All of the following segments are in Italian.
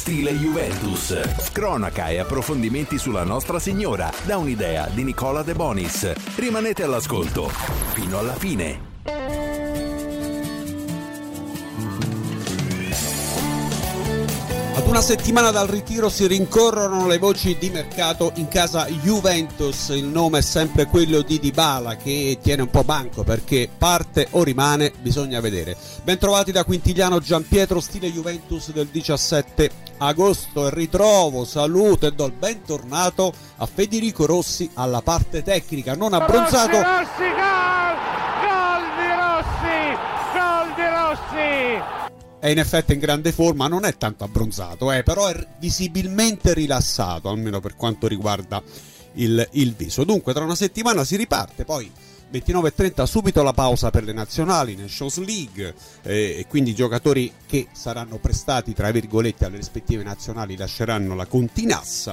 stile Juventus. Cronaca e approfondimenti sulla Nostra Signora, da un'idea di Nicola De Bonis. Rimanete all'ascolto fino alla fine. Ad una settimana dal ritiro si rincorrono le voci di mercato in casa Juventus. Il nome è sempre quello di Dybala, che tiene un po' banco perché parte o rimane, bisogna vedere. Bentrovati da Quintigliano Giampietro, stile Juventus del 17 agosto, e ritrovo, saluto e do il bentornato a Federico Rossi alla parte tecnica, non abbronzato. Rossi, gol di Rossi! È in effetti in grande forma, non è tanto abbronzato, però è visibilmente rilassato, almeno per quanto riguarda il viso. Dunque tra una settimana si riparte, poi 29:30 subito la pausa per le nazionali, Nations League, e quindi i giocatori che saranno prestati tra virgolette alle rispettive nazionali lasceranno la Continassa.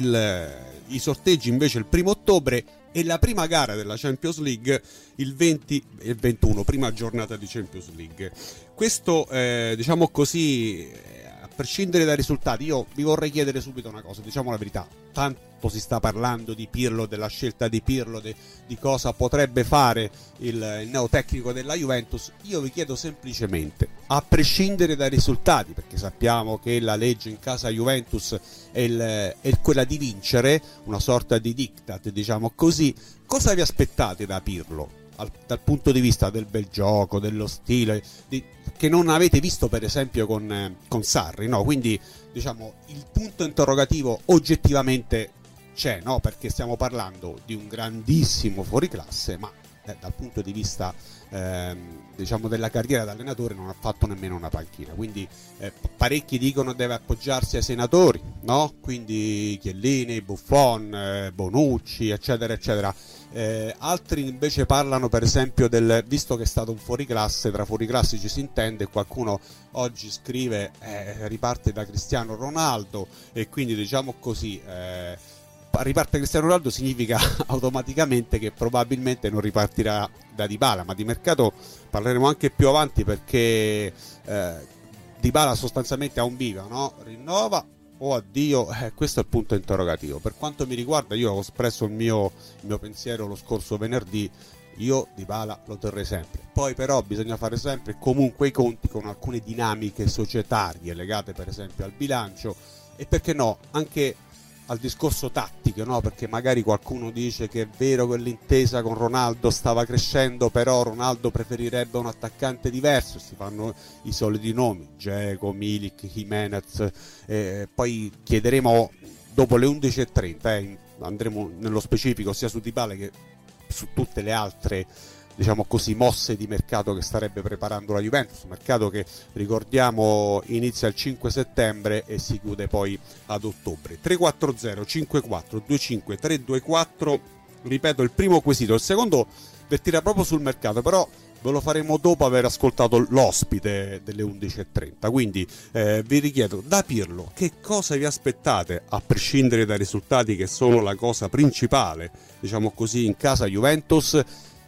I sorteggi invece il 1 ottobre e la prima gara della Champions League il 20 e 21, prima giornata di Champions League. Questo diciamo così, a prescindere dai risultati, io vi vorrei chiedere subito una cosa, diciamo la verità. Tanto si sta parlando di Pirlo, della scelta di Pirlo, di cosa potrebbe fare il neotecnico della Juventus. Io vi chiedo semplicemente, a prescindere dai risultati, perché sappiamo che la legge in casa Juventus è quella di vincere, una sorta di diktat, diciamo così, cosa vi aspettate da Pirlo? Dal punto di vista del bel gioco, dello stile, che non avete visto per esempio con Sarri, no? Quindi diciamo il punto interrogativo oggettivamente c'è, no? Perché stiamo parlando di un grandissimo fuoriclasse, ma dal punto di vista diciamo della carriera da allenatore non ha fatto nemmeno una panchina, quindi parecchi dicono deve appoggiarsi ai senatori, no? Quindi Chiellini, Buffon, Bonucci, eccetera eccetera. Altri invece parlano per esempio visto che è stato un fuoriclasse, tra fuoriclasse ci si intende, qualcuno oggi scrive riparte da Cristiano Ronaldo, e quindi diciamo così riparte Cristiano Ronaldo significa automaticamente che probabilmente non ripartirà da Dybala, ma di mercato parleremo anche più avanti, perché Dybala sostanzialmente ha un bivio, no? Rinnova o addio, questo è il punto interrogativo. Per quanto mi riguarda, io ho espresso il mio pensiero lo scorso venerdì, io Dybala lo terrei sempre. Poi però bisogna fare sempre comunque i conti con alcune dinamiche societarie legate per esempio al bilancio e, perché no, anche al discorso tattico, no? Perché magari qualcuno dice che è vero che l'intesa con Ronaldo stava crescendo, però Ronaldo preferirebbe un attaccante diverso, si fanno i soliti nomi, Dzeko, Milik, Jimenez, poi chiederemo dopo le 11:30, andremo nello specifico sia su Dybala che su tutte le altre, diciamo così, mosse di mercato che starebbe preparando la Juventus, mercato che ricordiamo inizia il 5 settembre e si chiude poi ad ottobre. 340 54 25 324, ripeto il primo quesito. Il secondo vertirà proprio sul mercato, però ve lo faremo dopo aver ascoltato l'ospite delle 11:30. Quindi vi richiedo, da Pirlo che cosa vi aspettate, a prescindere dai risultati che sono la cosa principale, diciamo così, in casa Juventus.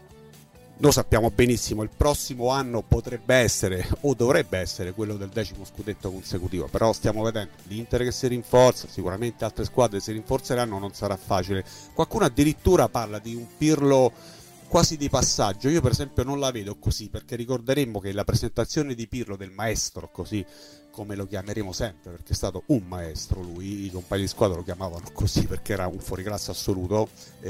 Noi sappiamo benissimo, il prossimo anno potrebbe essere o dovrebbe essere quello del 10° scudetto consecutivo, però stiamo vedendo l'Inter che si rinforza, sicuramente altre squadre si rinforzeranno, non sarà facile. Qualcuno addirittura parla di un Pirlo quasi di passaggio. Io per esempio non la vedo così, perché ricorderemo che la presentazione di Pirlo, del maestro, così come lo chiameremo sempre, perché è stato un maestro lui, i compagni di squadra lo chiamavano così perché era un fuoriclasse assoluto.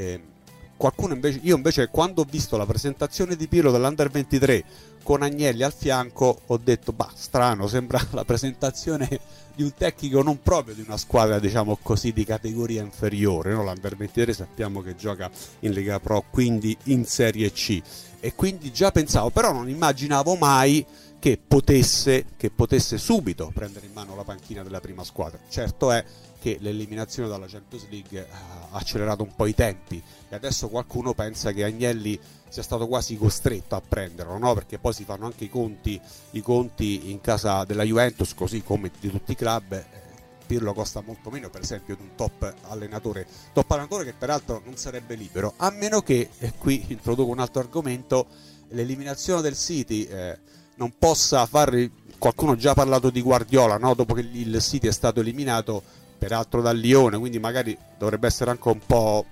Io invece quando ho visto la presentazione di Pirlo dell'Under 23 con Agnelli al fianco ho detto strano, sembra la presentazione di un tecnico non proprio di una squadra, diciamo così, di categoria inferiore, no? L'Under 23 sappiamo che gioca in Lega Pro, quindi in Serie C, e quindi già pensavo, però non immaginavo mai che potesse subito prendere in mano la panchina della prima squadra. Certo è che l'eliminazione dalla Champions League ha accelerato un po' i tempi e adesso qualcuno pensa che Agnelli sia stato quasi costretto a prenderlo, no? Perché poi si fanno anche i conti in casa della Juventus, così come di tutti i club. Pirlo costa molto meno per esempio di un top allenatore che peraltro non sarebbe libero, a meno che, e qui introduco un altro argomento, l'eliminazione del City non possa far qualcuno ha già parlato di Guardiola, no? Dopo che il City è stato eliminato peraltro dal Lione, quindi magari dovrebbe essere anche un po'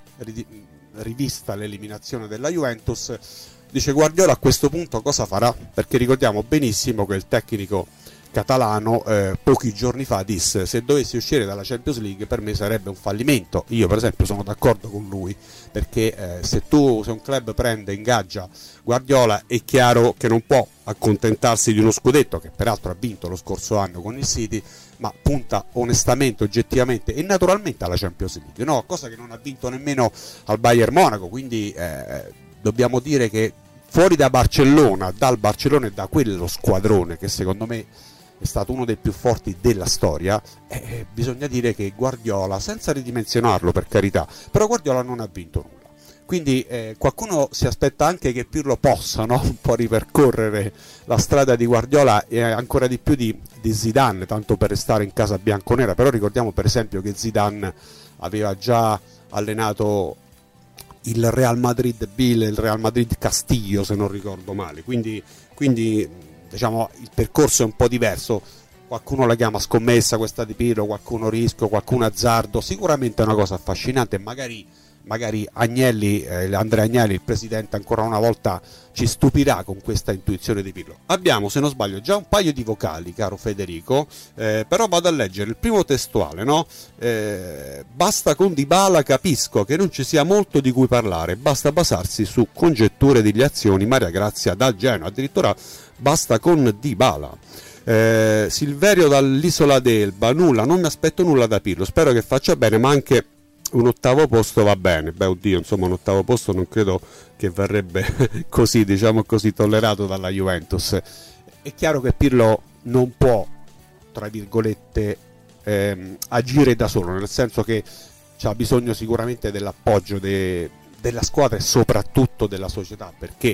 rivista l'eliminazione della Juventus. Dice Guardiola a questo punto cosa farà? Perché ricordiamo benissimo che il tecnico catalano pochi giorni fa disse: se dovessi uscire dalla Champions League per me sarebbe un fallimento. Io per esempio sono d'accordo con lui, perché se un club ingaggia Guardiola, è chiaro che non può accontentarsi di uno scudetto, che peraltro ha vinto lo scorso anno con il City, ma punta onestamente, oggettivamente e naturalmente alla Champions League, no? Cosa che non ha vinto nemmeno al Bayern Monaco, quindi dobbiamo dire che fuori dal Barcellona e da quello squadrone che secondo me è stato uno dei più forti della storia, bisogna dire che Guardiola, senza ridimensionarlo per carità, però Guardiola non ha vinto nulla. Quindi qualcuno si aspetta anche che Pirlo possa, no? Un po' ripercorrere la strada di Guardiola e ancora di più di Zidane, tanto per restare in casa bianconera. Però ricordiamo per esempio che Zidane aveva già allenato il Real Madrid B, il Real Madrid Castillo se non ricordo male, quindi diciamo il percorso è un po' diverso. Qualcuno la chiama scommessa questa di Pirlo, qualcuno rischio, qualcuno azzardo. Sicuramente è una cosa affascinante, magari Agnelli, Andrea Agnelli, il presidente, ancora una volta ci stupirà con questa intuizione di Pirlo. Abbiamo, se non sbaglio, già un paio di vocali, caro Federico, però vado a leggere il primo testuale, no? Basta con Dybala, capisco che non ci sia molto di cui parlare, basta basarsi su congetture di azioni. Maria Grazia da Genoa, addirittura basta con Dybala. Silverio dall'Isola d'Elba, nulla, non mi aspetto nulla da Pirlo, spero che faccia bene, ma anche un ottavo posto va bene. Beh, oddio, insomma, un ottavo posto non credo che verrebbe così, diciamo così, tollerato dalla Juventus. È chiaro che Pirlo non può, tra virgolette, agire da solo, nel senso che c'ha bisogno sicuramente dell'appoggio della squadra e soprattutto della società, perché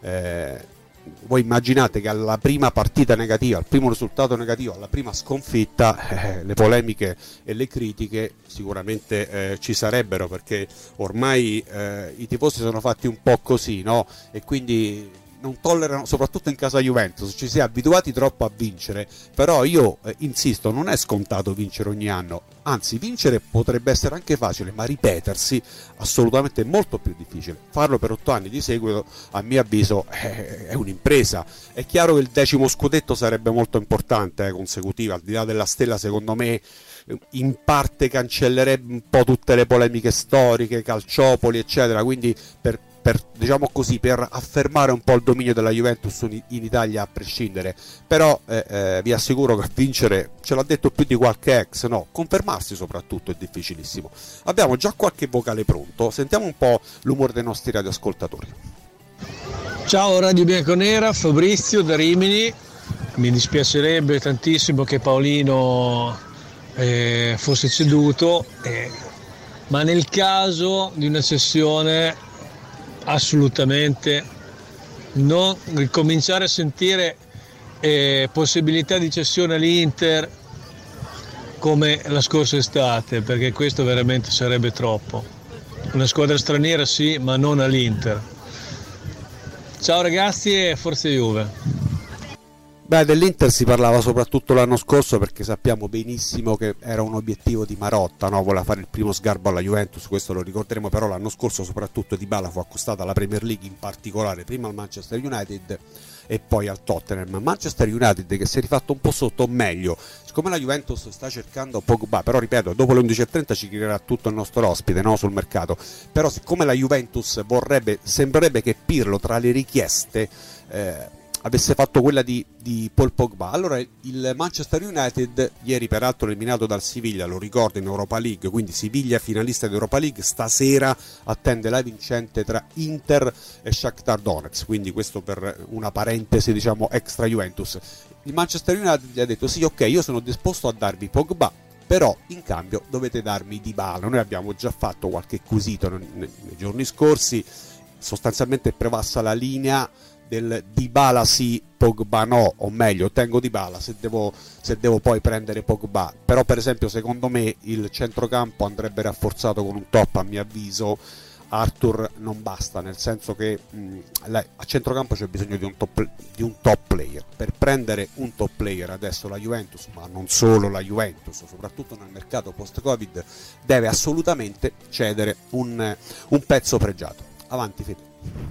voi immaginate che alla prima partita negativa, al primo risultato negativo, alla prima sconfitta, le polemiche e le critiche sicuramente ci sarebbero, perché ormai i tifosi sono fatti un po' così, no? E quindi non tollerano, soprattutto in casa Juventus, ci si è abituati troppo a vincere. Però io insisto, non è scontato vincere ogni anno, anzi vincere potrebbe essere anche facile, ma ripetersi assolutamente molto più difficile. Farlo per 8 anni di seguito, a mio avviso, è un'impresa. È chiaro che il 10° scudetto sarebbe molto importante, consecutivo, al di là della stella, secondo me in parte cancellerebbe un po' tutte le polemiche storiche, calciopoli eccetera, quindi per diciamo così, per affermare un po' il dominio della Juventus in Italia a prescindere. Però vi assicuro che vincere, ce l'ha detto più di qualche ex, no, confermarsi soprattutto è difficilissimo. Abbiamo già qualche vocale pronto, sentiamo un po' l'umore dei nostri radioascoltatori. Ciao Radio Bianconera, Fabrizio da Rimini. Mi dispiacerebbe tantissimo che Paolino fosse ceduto, ma nel caso di una cessione assolutamente non ricominciare a sentire possibilità di cessione all'Inter come la scorsa estate, perché questo veramente sarebbe troppo. Una squadra straniera sì, ma non all'Inter. Ciao ragazzi e forza Juve. Beh, dell'Inter si parlava soprattutto l'anno scorso, perché sappiamo benissimo che era un obiettivo di Marotta, no? Voleva fare il primo sgarbo alla Juventus, questo lo ricorderemo. Però l'anno scorso soprattutto Dybala fu acquistato alla Premier League, in particolare prima al Manchester United e poi al Tottenham. Manchester United che si è rifatto un po' sotto, meglio, siccome la Juventus sta cercando Pogba, però ripeto, dopo le 11.30 ci chiederà tutto il nostro ospite, no? Sul mercato. Però siccome la Juventus sembrerebbe che Pirlo tra le richieste avesse fatto quella di Paul Pogba, allora il Manchester United, ieri peraltro eliminato dal Siviglia, lo ricordo, in Europa League, quindi Siviglia finalista di Europa League, stasera attende la vincente tra Inter e Shakhtar Donetsk, quindi questo per una parentesi, diciamo, extra Juventus. Il Manchester United gli ha detto sì, ok, io sono disposto a darvi Pogba, però in cambio dovete darmi Dybala. Noi abbiamo già fatto qualche quesito nei giorni scorsi, sostanzialmente prevassa la linea del Dybala sì, Pogba no, o meglio, tengo Dybala se devo poi prendere Pogba. Però per esempio secondo me il centrocampo andrebbe rafforzato con un top, a mio avviso, Arthur non basta, nel senso che a centrocampo c'è bisogno di un top player. Per prendere un top player adesso la Juventus, ma non solo la Juventus, soprattutto nel mercato post-Covid, deve assolutamente cedere un pezzo pregiato. Avanti Fede.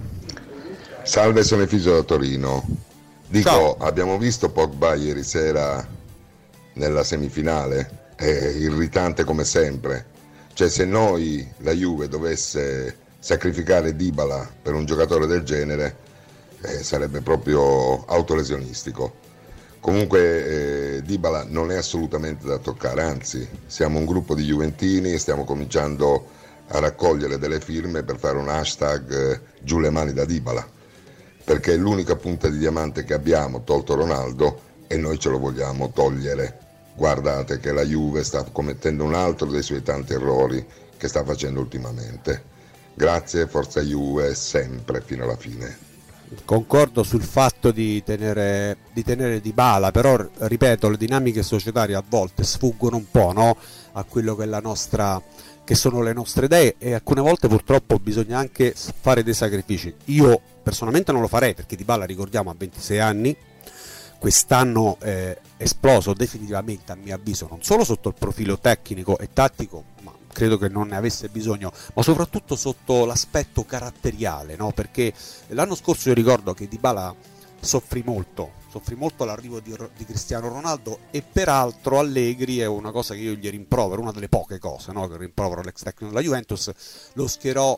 Salve, sono Efisio da Torino. Dico, Ciao. abbiamo visto Pogba ieri sera nella semifinale, è irritante come sempre. Cioè, se noi, la Juve, dovesse sacrificare Dybala per un giocatore del genere, sarebbe proprio autolesionistico. Comunque Dybala non è assolutamente da toccare, anzi, siamo un gruppo di juventini e stiamo cominciando a raccogliere delle firme per fare un hashtag giù le mani da Dybala, perché è l'unica punta di diamante che abbiamo, tolto Ronaldo, e noi ce lo vogliamo togliere. Guardate che la Juve sta commettendo un altro dei suoi tanti errori che sta facendo ultimamente. Grazie, forza Juve sempre fino alla fine. Concordo sul fatto di tenere Dybala, però ripeto, le dinamiche societarie a volte sfuggono un po', no? A quello che sono le nostre idee, e alcune volte purtroppo bisogna anche fare dei sacrifici. Io personalmente non lo farei, perché Dybala, ricordiamo, ha 26 anni, quest'anno è esploso definitivamente, a mio avviso, non solo sotto il profilo tecnico e tattico, ma credo che non ne avesse bisogno, ma soprattutto sotto l'aspetto caratteriale, no? Perché l'anno scorso io ricordo che Dybala soffrì molto l'arrivo di Cristiano Ronaldo, e peraltro Allegri, è una cosa che io gli rimprovero, una delle poche cose, no, che rimprovero l'ex tecnico della Juventus, lo schierò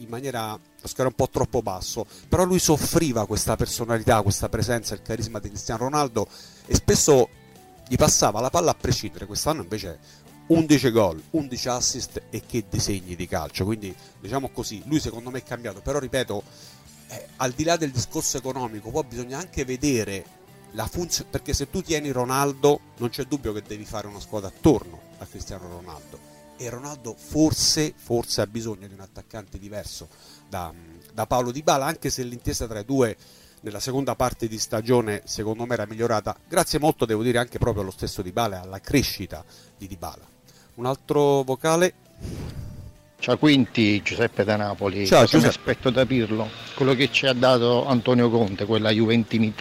un po' troppo basso, però lui soffriva questa personalità, questa presenza, il carisma di Cristiano Ronaldo, e spesso gli passava la palla a prescindere. Quest'anno invece 11 gol, 11 assist e che disegni di calcio, quindi diciamo così, lui secondo me è cambiato, però ripeto, al di là del discorso economico, poi bisogna anche vedere la funzione, perché se tu tieni Ronaldo non c'è dubbio che devi fare una squadra attorno a Cristiano Ronaldo, e Ronaldo forse ha bisogno di un attaccante diverso da Paulo Dybala, anche se l'intesa tra i due nella seconda parte di stagione secondo me era migliorata, grazie molto, devo dire, anche proprio allo stesso Dybala, alla crescita di Dybala. Un altro vocale. Ciao Quinti, Giuseppe da Napoli. Ciao, Cosa mi Giuseppe. aspetto da Pirlo? Quello che ci ha dato Antonio Conte, quella juventinità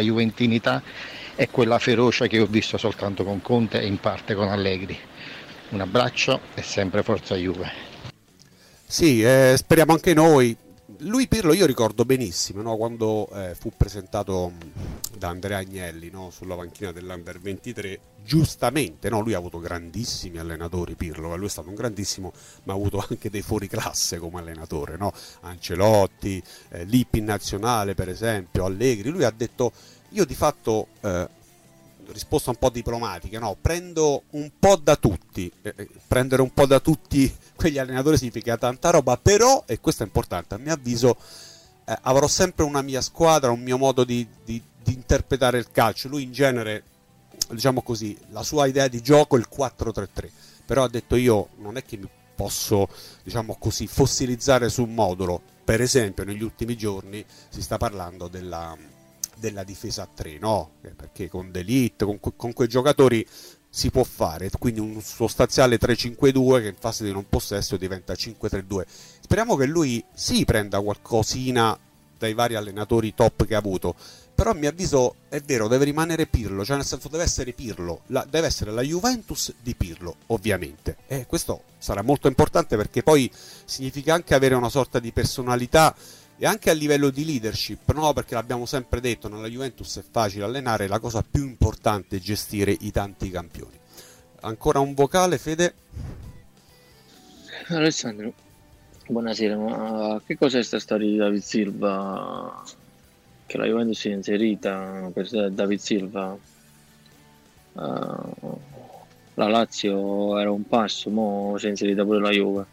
e quella ferocia che ho visto soltanto con Conte e in parte con Allegri. Un abbraccio e sempre forza Juve. Sì, speriamo anche noi. Lui Pirlo io ricordo benissimo, no? Quando fu presentato da Andrea Agnelli, no? Sulla panchina dell'Under 23, giustamente, no? Lui ha avuto grandissimi allenatori, Pirlo, lui è stato un grandissimo, ma ha avuto anche dei fuoriclasse come allenatore, no? Ancelotti, Lippi in nazionale per esempio, Allegri. Lui ha detto, io di fatto, risposta un po' diplomatica, no? Prendo un po' da tutti, prendere un po' da tutti quegli allenatori significa tanta roba, però, e questo è importante a mio avviso, avrò sempre una mia squadra, un mio modo di interpretare il calcio. Lui in genere, diciamo così, la sua idea di gioco è il 4-3-3, però ha detto, io non è che mi posso, diciamo così, fossilizzare su un modulo. Per esempio negli ultimi giorni si sta parlando della difesa a 3, no? Perché con De Ligt, con quei giocatori si può fare, quindi un sostanziale 3-5-2 che in fase di non possesso diventa 5-3-2. Speriamo che lui prenda qualcosina dai vari allenatori top che ha avuto, però a mio avviso è vero, deve rimanere Pirlo, cioè nel senso deve essere Pirlo, deve essere la Juventus di Pirlo, ovviamente, e questo sarà molto importante, perché poi significa anche avere una sorta di personalità e anche a livello di leadership, no? Perché l'abbiamo sempre detto, nella Juventus è facile allenare, la cosa più importante è gestire i tanti campioni. Ancora un vocale, Fede? Alessandro, buonasera, ma che cos'è sta storia di David Silva? Che la Juventus si è inserita per David Silva? La Lazio era un passo, mo si è inserita pure la Juve.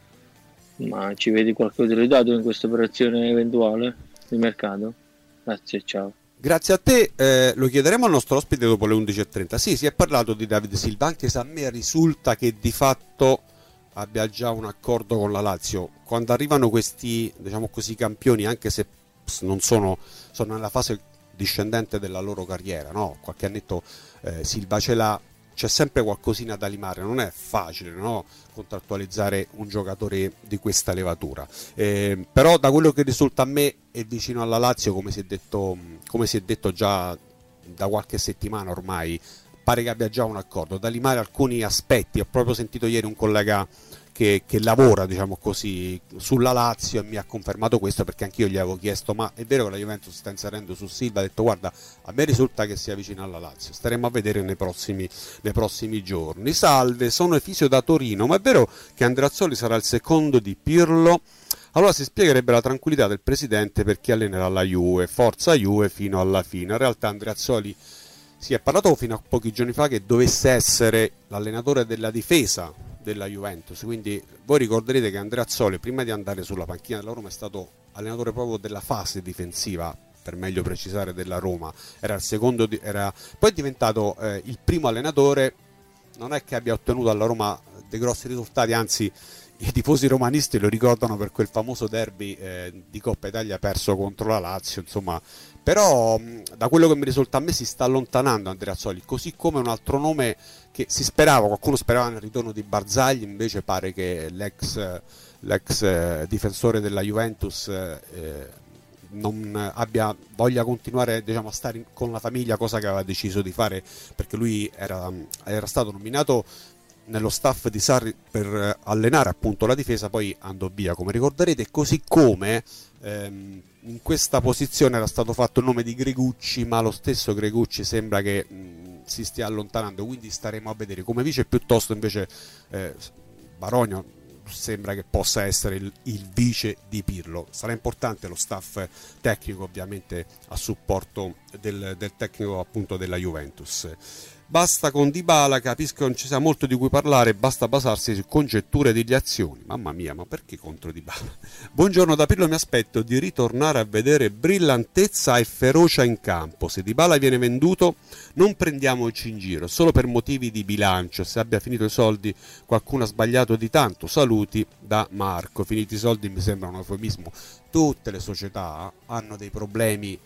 Ma ci vedi qualche utilità in questa operazione eventuale di mercato? Grazie, ciao. Grazie a te, lo chiederemo al nostro ospite dopo le 11.30. Sì, si è parlato di David Silva, anche se a me risulta che di fatto abbia già un accordo con la Lazio. Quando arrivano questi, diciamo così, campioni, anche se non sono nella fase discendente della loro carriera, no? Qualche annetto Silva ce l'ha, c'è sempre qualcosina da limare, non è facile, no? Contrattualizzare un giocatore di questa levatura, però da quello che risulta a me è vicino alla Lazio, come si è detto già da qualche settimana ormai, pare che abbia già un accordo da limare alcuni aspetti. Ho proprio sentito ieri un collega che lavora, diciamo così, sulla Lazio, e mi ha confermato questo, perché anch'io gli avevo chiesto: ma è vero che la Juventus si sta inserendo su Silva? Ha detto: guarda, a me risulta che sia vicino alla Lazio, staremo a vedere nei prossimi giorni. Salve, sono Efisio da Torino, ma è vero che Andreazzoli sarà il secondo di Pirlo? Allora si spiegherebbe la tranquillità del presidente per chi allenerà la Juve, forza Juve fino alla fine. In realtà Andreazzoli, si è parlato fino a pochi giorni fa che dovesse essere l'allenatore della difesa della Juventus, quindi voi ricorderete che Andreazzoli, prima di andare sulla panchina della Roma, è stato allenatore proprio della fase difensiva, per meglio precisare, della Roma. Era il secondo, poi è diventato il primo allenatore. Non è che abbia ottenuto alla Roma dei grossi risultati, anzi i tifosi romanisti lo ricordano per quel famoso derby di Coppa Italia perso contro la Lazio, insomma. Però da quello che mi risulta a me si sta allontanando Andreazzoli, così come un altro nome che qualcuno sperava nel ritorno di Barzagli, invece pare che l'ex difensore della Juventus non voglia continuare, diciamo, a stare con la famiglia, cosa che aveva deciso di fare, perché lui era stato nominato nello staff di Sarri per allenare appunto la difesa, poi andò via, come ricorderete, così come in questa posizione era stato fatto il nome di Gregucci, ma lo stesso Gregucci sembra che si stia allontanando, quindi staremo a vedere. Come vice piuttosto invece Baronio sembra che possa essere il vice di Pirlo. Sarà importante lo staff tecnico, ovviamente a supporto del tecnico appunto della Juventus. Basta con Dybala, capisco che non ci sia molto di cui parlare, basta basarsi su congetture di azioni. Mamma mia, ma perché contro Dybala? Buongiorno da Pirlo, mi aspetto di ritornare a vedere brillantezza e ferocia in campo. Se Dybala viene venduto non prendiamoci in giro, solo per motivi di bilancio. Se abbia finito i soldi qualcuno ha sbagliato di tanto. Saluti da Marco. Finiti i soldi mi sembra un eufemismo. Tutte le società hanno dei problemi,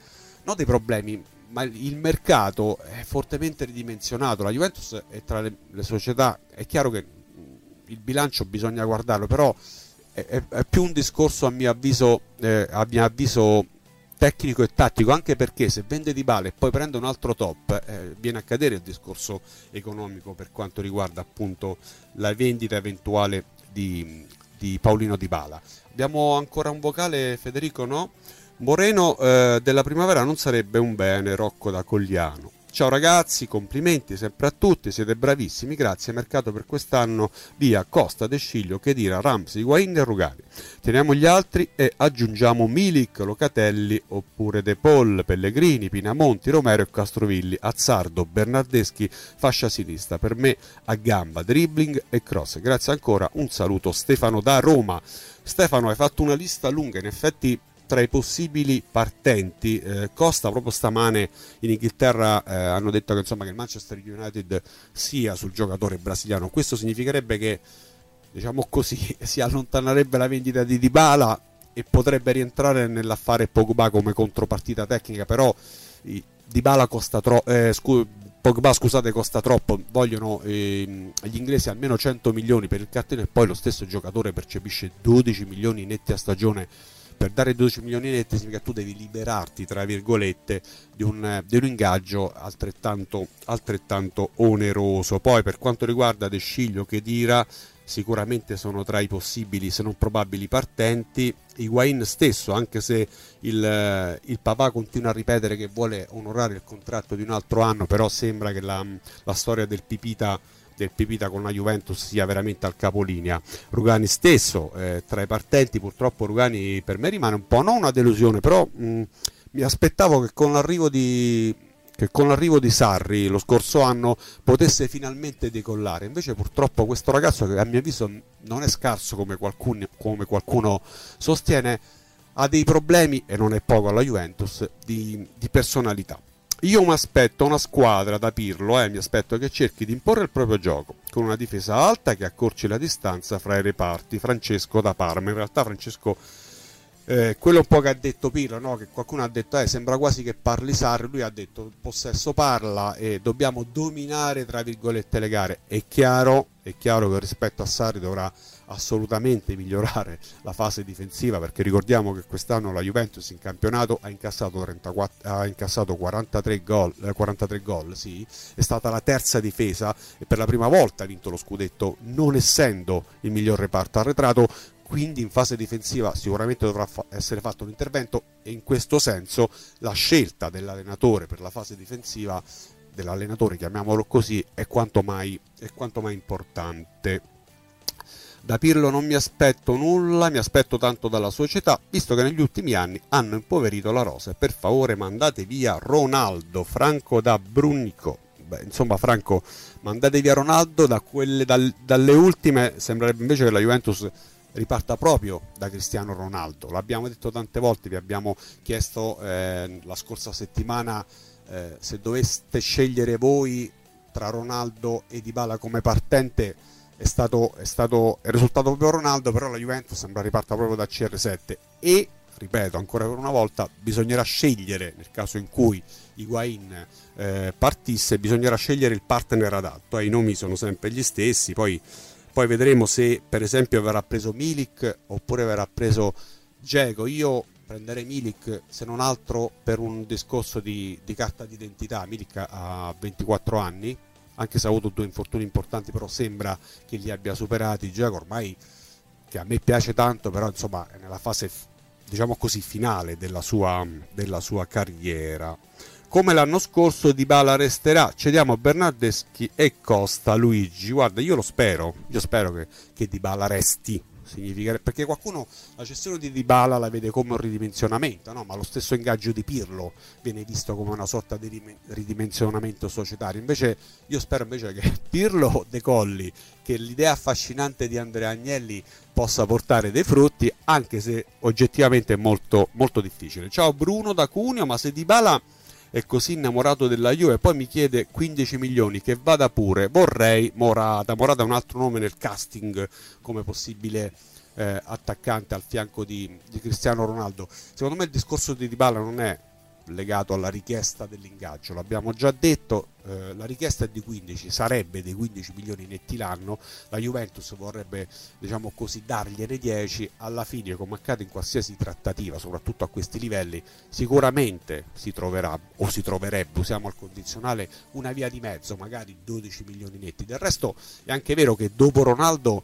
ma il mercato è fortemente ridimensionato. La Juventus è tra le società, è chiaro che il bilancio bisogna guardarlo, però è più un discorso a mio avviso tecnico e tattico, anche perché se vende Dybala e poi prende un altro top, viene a cadere il discorso economico per quanto riguarda appunto la vendita eventuale di Paulino Dybala. Abbiamo ancora un vocale, Federico, no? Moreno della Primavera non sarebbe un bene, Rocco da Cogliano. Ciao ragazzi, complimenti sempre a tutti, siete bravissimi, grazie. Mercato per quest'anno via Costa, De Sciglio, Khedira, Ramsey, Higuain e Rugani. Teniamo gli altri e aggiungiamo Milik, Locatelli oppure De Paul, Pellegrini, Pinamonti, Romero e Castrovilli, Azzardo, Bernardeschi, fascia sinistra. Per me a gamba, dribbling e cross. Grazie ancora, un saluto Stefano da Roma. Stefano, hai fatto una lista lunga, in effetti tra i possibili partenti. Costa proprio stamane in Inghilterra hanno detto che, insomma, che il Manchester United sia sul giocatore brasiliano. Questo significherebbe che, diciamo così, si allontanerebbe la vendita di Dybala e potrebbe rientrare nell'affare Pogba come contropartita tecnica, però Dybala costa Pogba, scusate, costa troppo. Vogliono gli inglesi almeno 100 milioni per il cartellino, e poi lo stesso giocatore percepisce 12 milioni netti a stagione. Per dare 12 milioni netti significa che tu devi liberarti, tra virgolette, di un ingaggio altrettanto oneroso. Poi per quanto riguarda De Sciglio, Khedira, sicuramente sono tra i possibili, se non probabili, partenti. Higuain stesso, anche se il papà continua a ripetere che vuole onorare il contratto di un altro anno, però sembra che la storia del Pipita con la Juventus sia veramente al capolinea. Rugani stesso tra i partenti. Purtroppo Rugani per me rimane un po', non una delusione, però mi aspettavo che con l'arrivo di Sarri lo scorso anno potesse finalmente decollare. Invece purtroppo questo ragazzo, che a mio avviso non è scarso come qualcuno sostiene, ha dei problemi, e non è poco, alla Juventus, di personalità. Io mi aspetto una squadra da Pirlo, mi aspetto che cerchi di imporre il proprio gioco, con una difesa alta che accorci la distanza fra i reparti. Francesco da Parma. In realtà Francesco quello un po' che ha detto Pirlo, no? Che qualcuno ha detto sembra quasi che parli Sarri, lui ha detto possesso parla e dobbiamo dominare tra virgolette le gare. È chiaro che rispetto a Sarri dovrà assolutamente migliorare la fase difensiva, perché ricordiamo che quest'anno la Juventus in campionato ha incassato 43 gol, sì, è stata la terza difesa e per la prima volta ha vinto lo scudetto non essendo il miglior reparto arretrato, quindi in fase difensiva sicuramente dovrà essere fatto un intervento e in questo senso la scelta dell'allenatore per la fase difensiva, dell'allenatore chiamiamolo così, è quanto mai importante. Da Pirlo non mi aspetto nulla, mi aspetto tanto dalla società, visto che negli ultimi anni hanno impoverito la rosa. Per favore mandate via Ronaldo. Franco da Brunico. Insomma, Franco, mandate via Ronaldo. Dalle ultime sembrerebbe invece che la Juventus riparta proprio da Cristiano Ronaldo. L'abbiamo detto tante volte, vi abbiamo chiesto la scorsa settimana se doveste scegliere voi tra Ronaldo e Dybala come partente. È risultato proprio Ronaldo, però la Juventus sembra riparta proprio da CR7 e, ripeto ancora per una volta, bisognerà scegliere, nel caso in cui Higuain partisse, bisognerà scegliere il partner adatto. I nomi sono sempre gli stessi, poi vedremo se per esempio verrà preso Milik oppure verrà preso Dzeko. Io prenderei Milik se non altro per un discorso di carta d'identità. Milik ha 24 anni, anche se ha avuto 2 infortuni importanti, però sembra che li abbia superati. Dzeko ormai, che a me piace tanto, però insomma è nella fase diciamo così finale della sua carriera. Come l'anno scorso Dybala resterà, cediamo Bernardeschi e Costa. Luigi, guarda, io spero che Dybala resti, significa, perché qualcuno la cessione di Dybala la vede come un ridimensionamento, no? Ma lo stesso ingaggio di Pirlo viene visto come una sorta di ridimensionamento societario. Invece io spero che Pirlo decolli, che l'idea affascinante di Andrea Agnelli possa portare dei frutti, anche se oggettivamente è molto, molto difficile. Ciao Bruno da Cuneo, ma se Dybala è così innamorato della Juve, poi mi chiede 15 milioni, che vada pure. Vorrei Morata è un altro nome nel casting come possibile attaccante al fianco di Cristiano Ronaldo. Secondo me il discorso di Dybala non è legato alla richiesta dell'ingaggio, l'abbiamo già detto, la richiesta è di 15, sarebbe dei 15 milioni netti l'anno, la Juventus vorrebbe, diciamo così, dargliene 10, alla fine, come accade in qualsiasi trattativa, soprattutto a questi livelli, sicuramente si troverà o si troverebbe, usiamo al condizionale, una via di mezzo, magari 12 milioni netti. Del resto è anche vero che dopo Ronaldo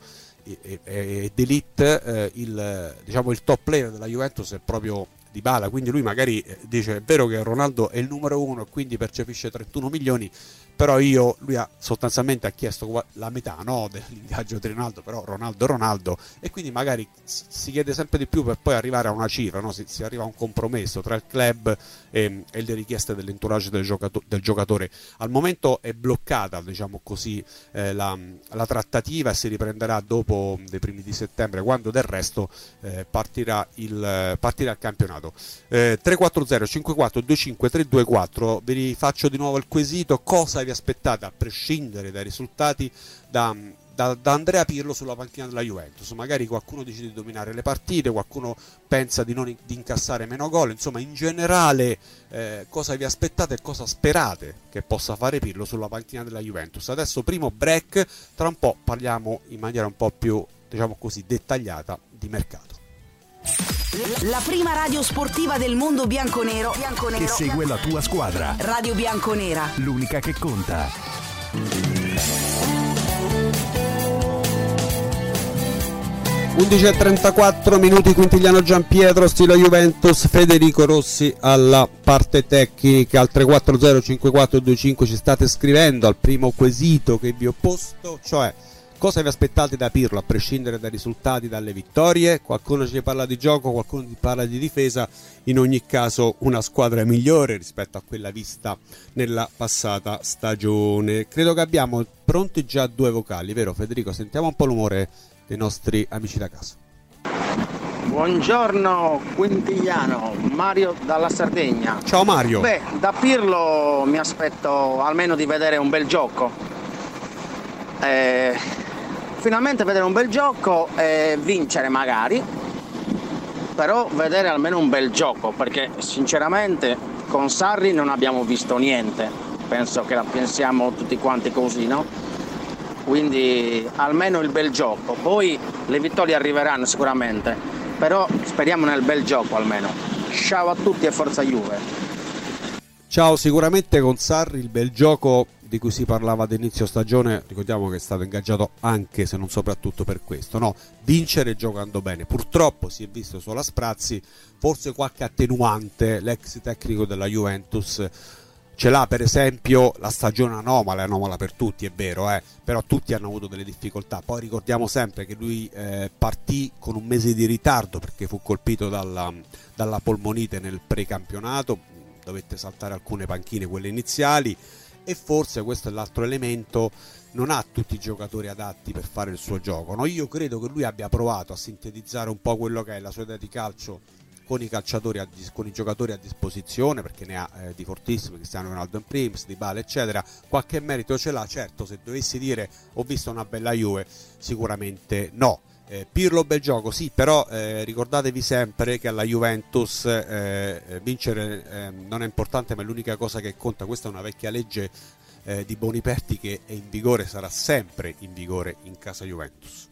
ed Elite il top player della Juventus è proprio Dybala, quindi lui magari dice: è vero che Ronaldo è il numero 1 e quindi percepisce 31 milioni, però lui sostanzialmente ha chiesto la metà, no, dell'ingaggio di Ronaldo, però Ronaldo, e quindi magari si chiede sempre di più per poi arrivare a una cifra, no? Si arriva a un compromesso tra il club e le richieste dell'entourage del giocatore. Al momento è bloccata, diciamo così, la trattativa, e si riprenderà dopo dei primi di settembre, quando del resto partirà il campionato. 340 54 25 324. Vi faccio di nuovo il quesito: cosa vi aspettate, a prescindere dai risultati, da Andrea Pirlo sulla panchina della Juventus? Magari qualcuno dice di dominare le partite, qualcuno pensa di incassare meno gol, insomma in generale cosa vi aspettate e cosa sperate che possa fare Pirlo sulla panchina della Juventus. Adesso primo break, tra un po' parliamo in maniera un po' più, diciamo così, dettagliata di mercato. La prima radio sportiva del mondo bianconero che segue la tua squadra. Radio Bianconera, l'unica che conta. 11:34 minuti, Quintigliano Giampietro, stile Juventus, Federico Rossi alla parte tecnica. Al 340 5425 ci state scrivendo al primo quesito che vi ho posto, cioè cosa vi aspettate da Pirlo a prescindere dai risultati, dalle vittorie. Qualcuno ci parla di gioco, qualcuno ci parla di difesa, in ogni caso una squadra migliore rispetto a quella vista nella passata stagione. Credo che abbiamo pronti già 2 vocali, vero Federico? Sentiamo un po' l'umore dei nostri amici da casa. Buongiorno Quintigliano, Mario dalla Sardegna. Ciao Mario. Da Pirlo mi aspetto almeno di vedere un bel gioco, finalmente vedere un bel gioco e vincere magari, però vedere almeno un bel gioco, perché sinceramente con Sarri non abbiamo visto niente, penso che la pensiamo tutti quanti così, no? Quindi almeno il bel gioco, poi le vittorie arriveranno sicuramente, però speriamo nel bel gioco almeno. Ciao a tutti e forza Juve. Ciao, sicuramente con Sarri il bel gioco di cui si parlava ad inizio stagione, ricordiamo che è stato ingaggiato anche se non soprattutto per questo, no? Vincere giocando bene. Purtroppo si è visto solo a sprazzi, forse qualche attenuante, l'ex tecnico della Juventus ce l'ha, per esempio la stagione anomala per tutti, è vero, però tutti hanno avuto delle difficoltà. Poi ricordiamo sempre che lui partì con un mese di ritardo perché fu colpito dalla polmonite nel precampionato, dovette saltare alcune panchine, quelle iniziali, e forse questo è l'altro elemento, non ha tutti i giocatori adatti per fare il suo gioco, no? Io credo che lui abbia provato a sintetizzare un po' quello che è la sua idea di calcio con i calciatori, con i giocatori a disposizione, perché ne ha di fortissimi, Cristiano Ronaldo in primis, Dybala eccetera. Qualche merito ce l'ha, certo. Se dovessi dire ho visto una bella Juve, sicuramente no. Pirlo bel gioco, sì, però ricordatevi sempre che alla Juventus vincere non è importante, ma è l'unica cosa che conta. Questa è una vecchia legge di Boniperti che è in vigore, sarà sempre in vigore in casa Juventus.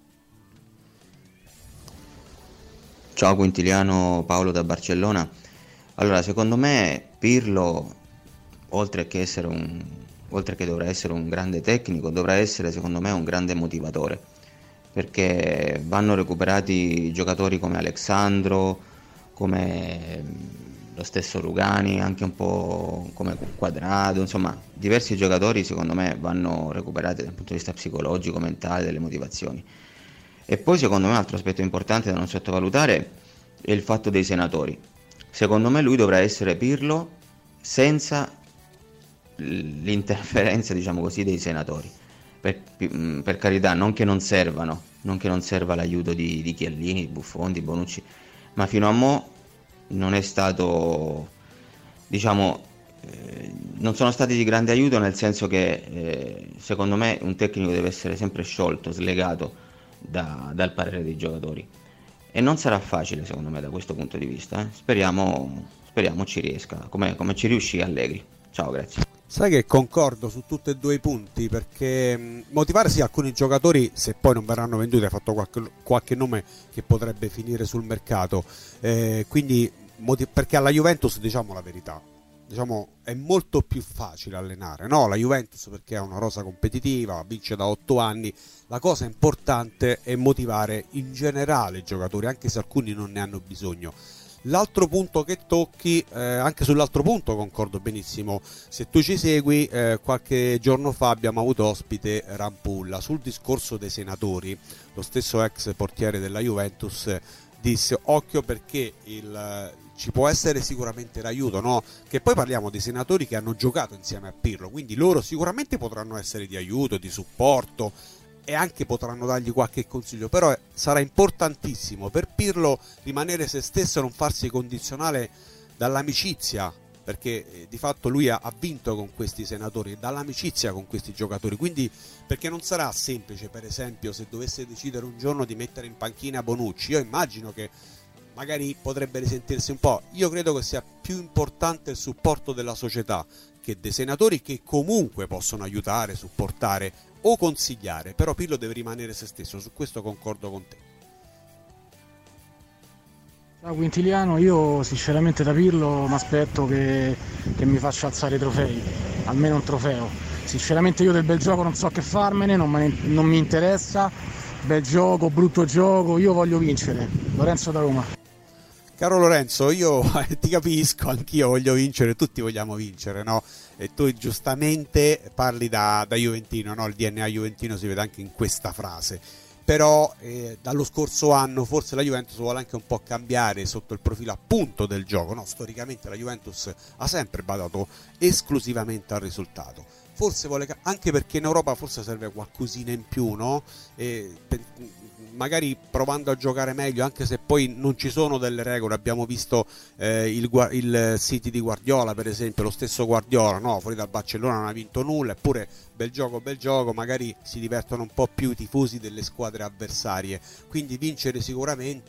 Ciao Quintiliano, Paolo da Barcellona. Allora, secondo me Pirlo, oltre che dovrà essere un grande tecnico, dovrà essere secondo me un grande motivatore, perché vanno recuperati giocatori come Alexandro, come lo stesso Rugani, anche un po' come Quadrado, insomma diversi giocatori secondo me vanno recuperati dal punto di vista psicologico, mentale, delle motivazioni. E poi secondo me un altro aspetto importante da non sottovalutare è il fatto dei senatori. Secondo me lui dovrà essere Pirlo senza l'interferenza, diciamo così, dei senatori. Per carità, non che non serva l'aiuto di Chiellini, di Buffon, di Bonucci, ma fino a mo' non è stato, diciamo, non sono stati di grande aiuto, nel senso che secondo me un tecnico deve essere sempre sciolto, slegato dal parere dei giocatori, e non sarà facile secondo me da questo punto di vista. Speriamo ci riesca, come ci riuscì Allegri. Ciao, grazie. Sai che concordo su tutti e due i punti, perché motivare sì alcuni giocatori, se poi non verranno venduti, hai fatto qualche nome che potrebbe finire sul mercato, quindi perché alla Juventus, diciamo la verità, è molto più facile allenare, no? La Juventus, perché ha una rosa competitiva, vince da 8 anni. La cosa importante è motivare in generale i giocatori, anche se alcuni non ne hanno bisogno. L'altro punto che tocchi, anche sull'altro punto concordo benissimo. Se tu ci segui, qualche giorno fa abbiamo avuto ospite Rampulla sul discorso dei senatori. Lo stesso ex portiere della Juventus disse occhio, perché ci può essere sicuramente l'aiuto, no? Che poi parliamo dei senatori che hanno giocato insieme a Pirlo, quindi loro sicuramente potranno essere di aiuto, di supporto, e anche potranno dargli qualche consiglio, però sarà importantissimo per Pirlo rimanere se stesso e non farsi condizionare dall'amicizia, perché di fatto lui ha vinto con questi senatori, dall'amicizia con questi giocatori, quindi perché non sarà semplice, per esempio, se dovesse decidere un giorno di mettere in panchina Bonucci. Io immagino che magari potrebbe risentirsi un po'. Io credo che sia più importante il supporto della società che dei senatori, che comunque possono aiutare, supportare o consigliare, però Pirlo deve rimanere se stesso, su questo concordo con te. Ciao Quintiliano, io sinceramente da Pirlo mi aspetto che mi faccia alzare i trofei, almeno un trofeo. Sinceramente io del bel gioco non so che farmene, non mi interessa, bel gioco, brutto gioco, io voglio vincere. Lorenzo da Roma. Caro Lorenzo, io ti capisco, anch'io voglio vincere, tutti vogliamo vincere, no? E tu giustamente parli da juventino, no? Il DNA juventino si vede anche in questa frase. Però dallo scorso anno forse la Juventus vuole anche un po' cambiare sotto il profilo appunto del gioco, no? Storicamente la Juventus ha sempre badato esclusivamente al risultato. Forse vuole, anche perché in Europa forse serve qualcosina in più, no? Magari provando a giocare meglio, anche se poi non ci sono delle regole. Abbiamo visto il City di Guardiola, per esempio, lo stesso Guardiola, no? Fuori dal Barcellona non ha vinto nulla, eppure bel gioco, magari si divertono un po' più i tifosi delle squadre avversarie, quindi vincere sicuramente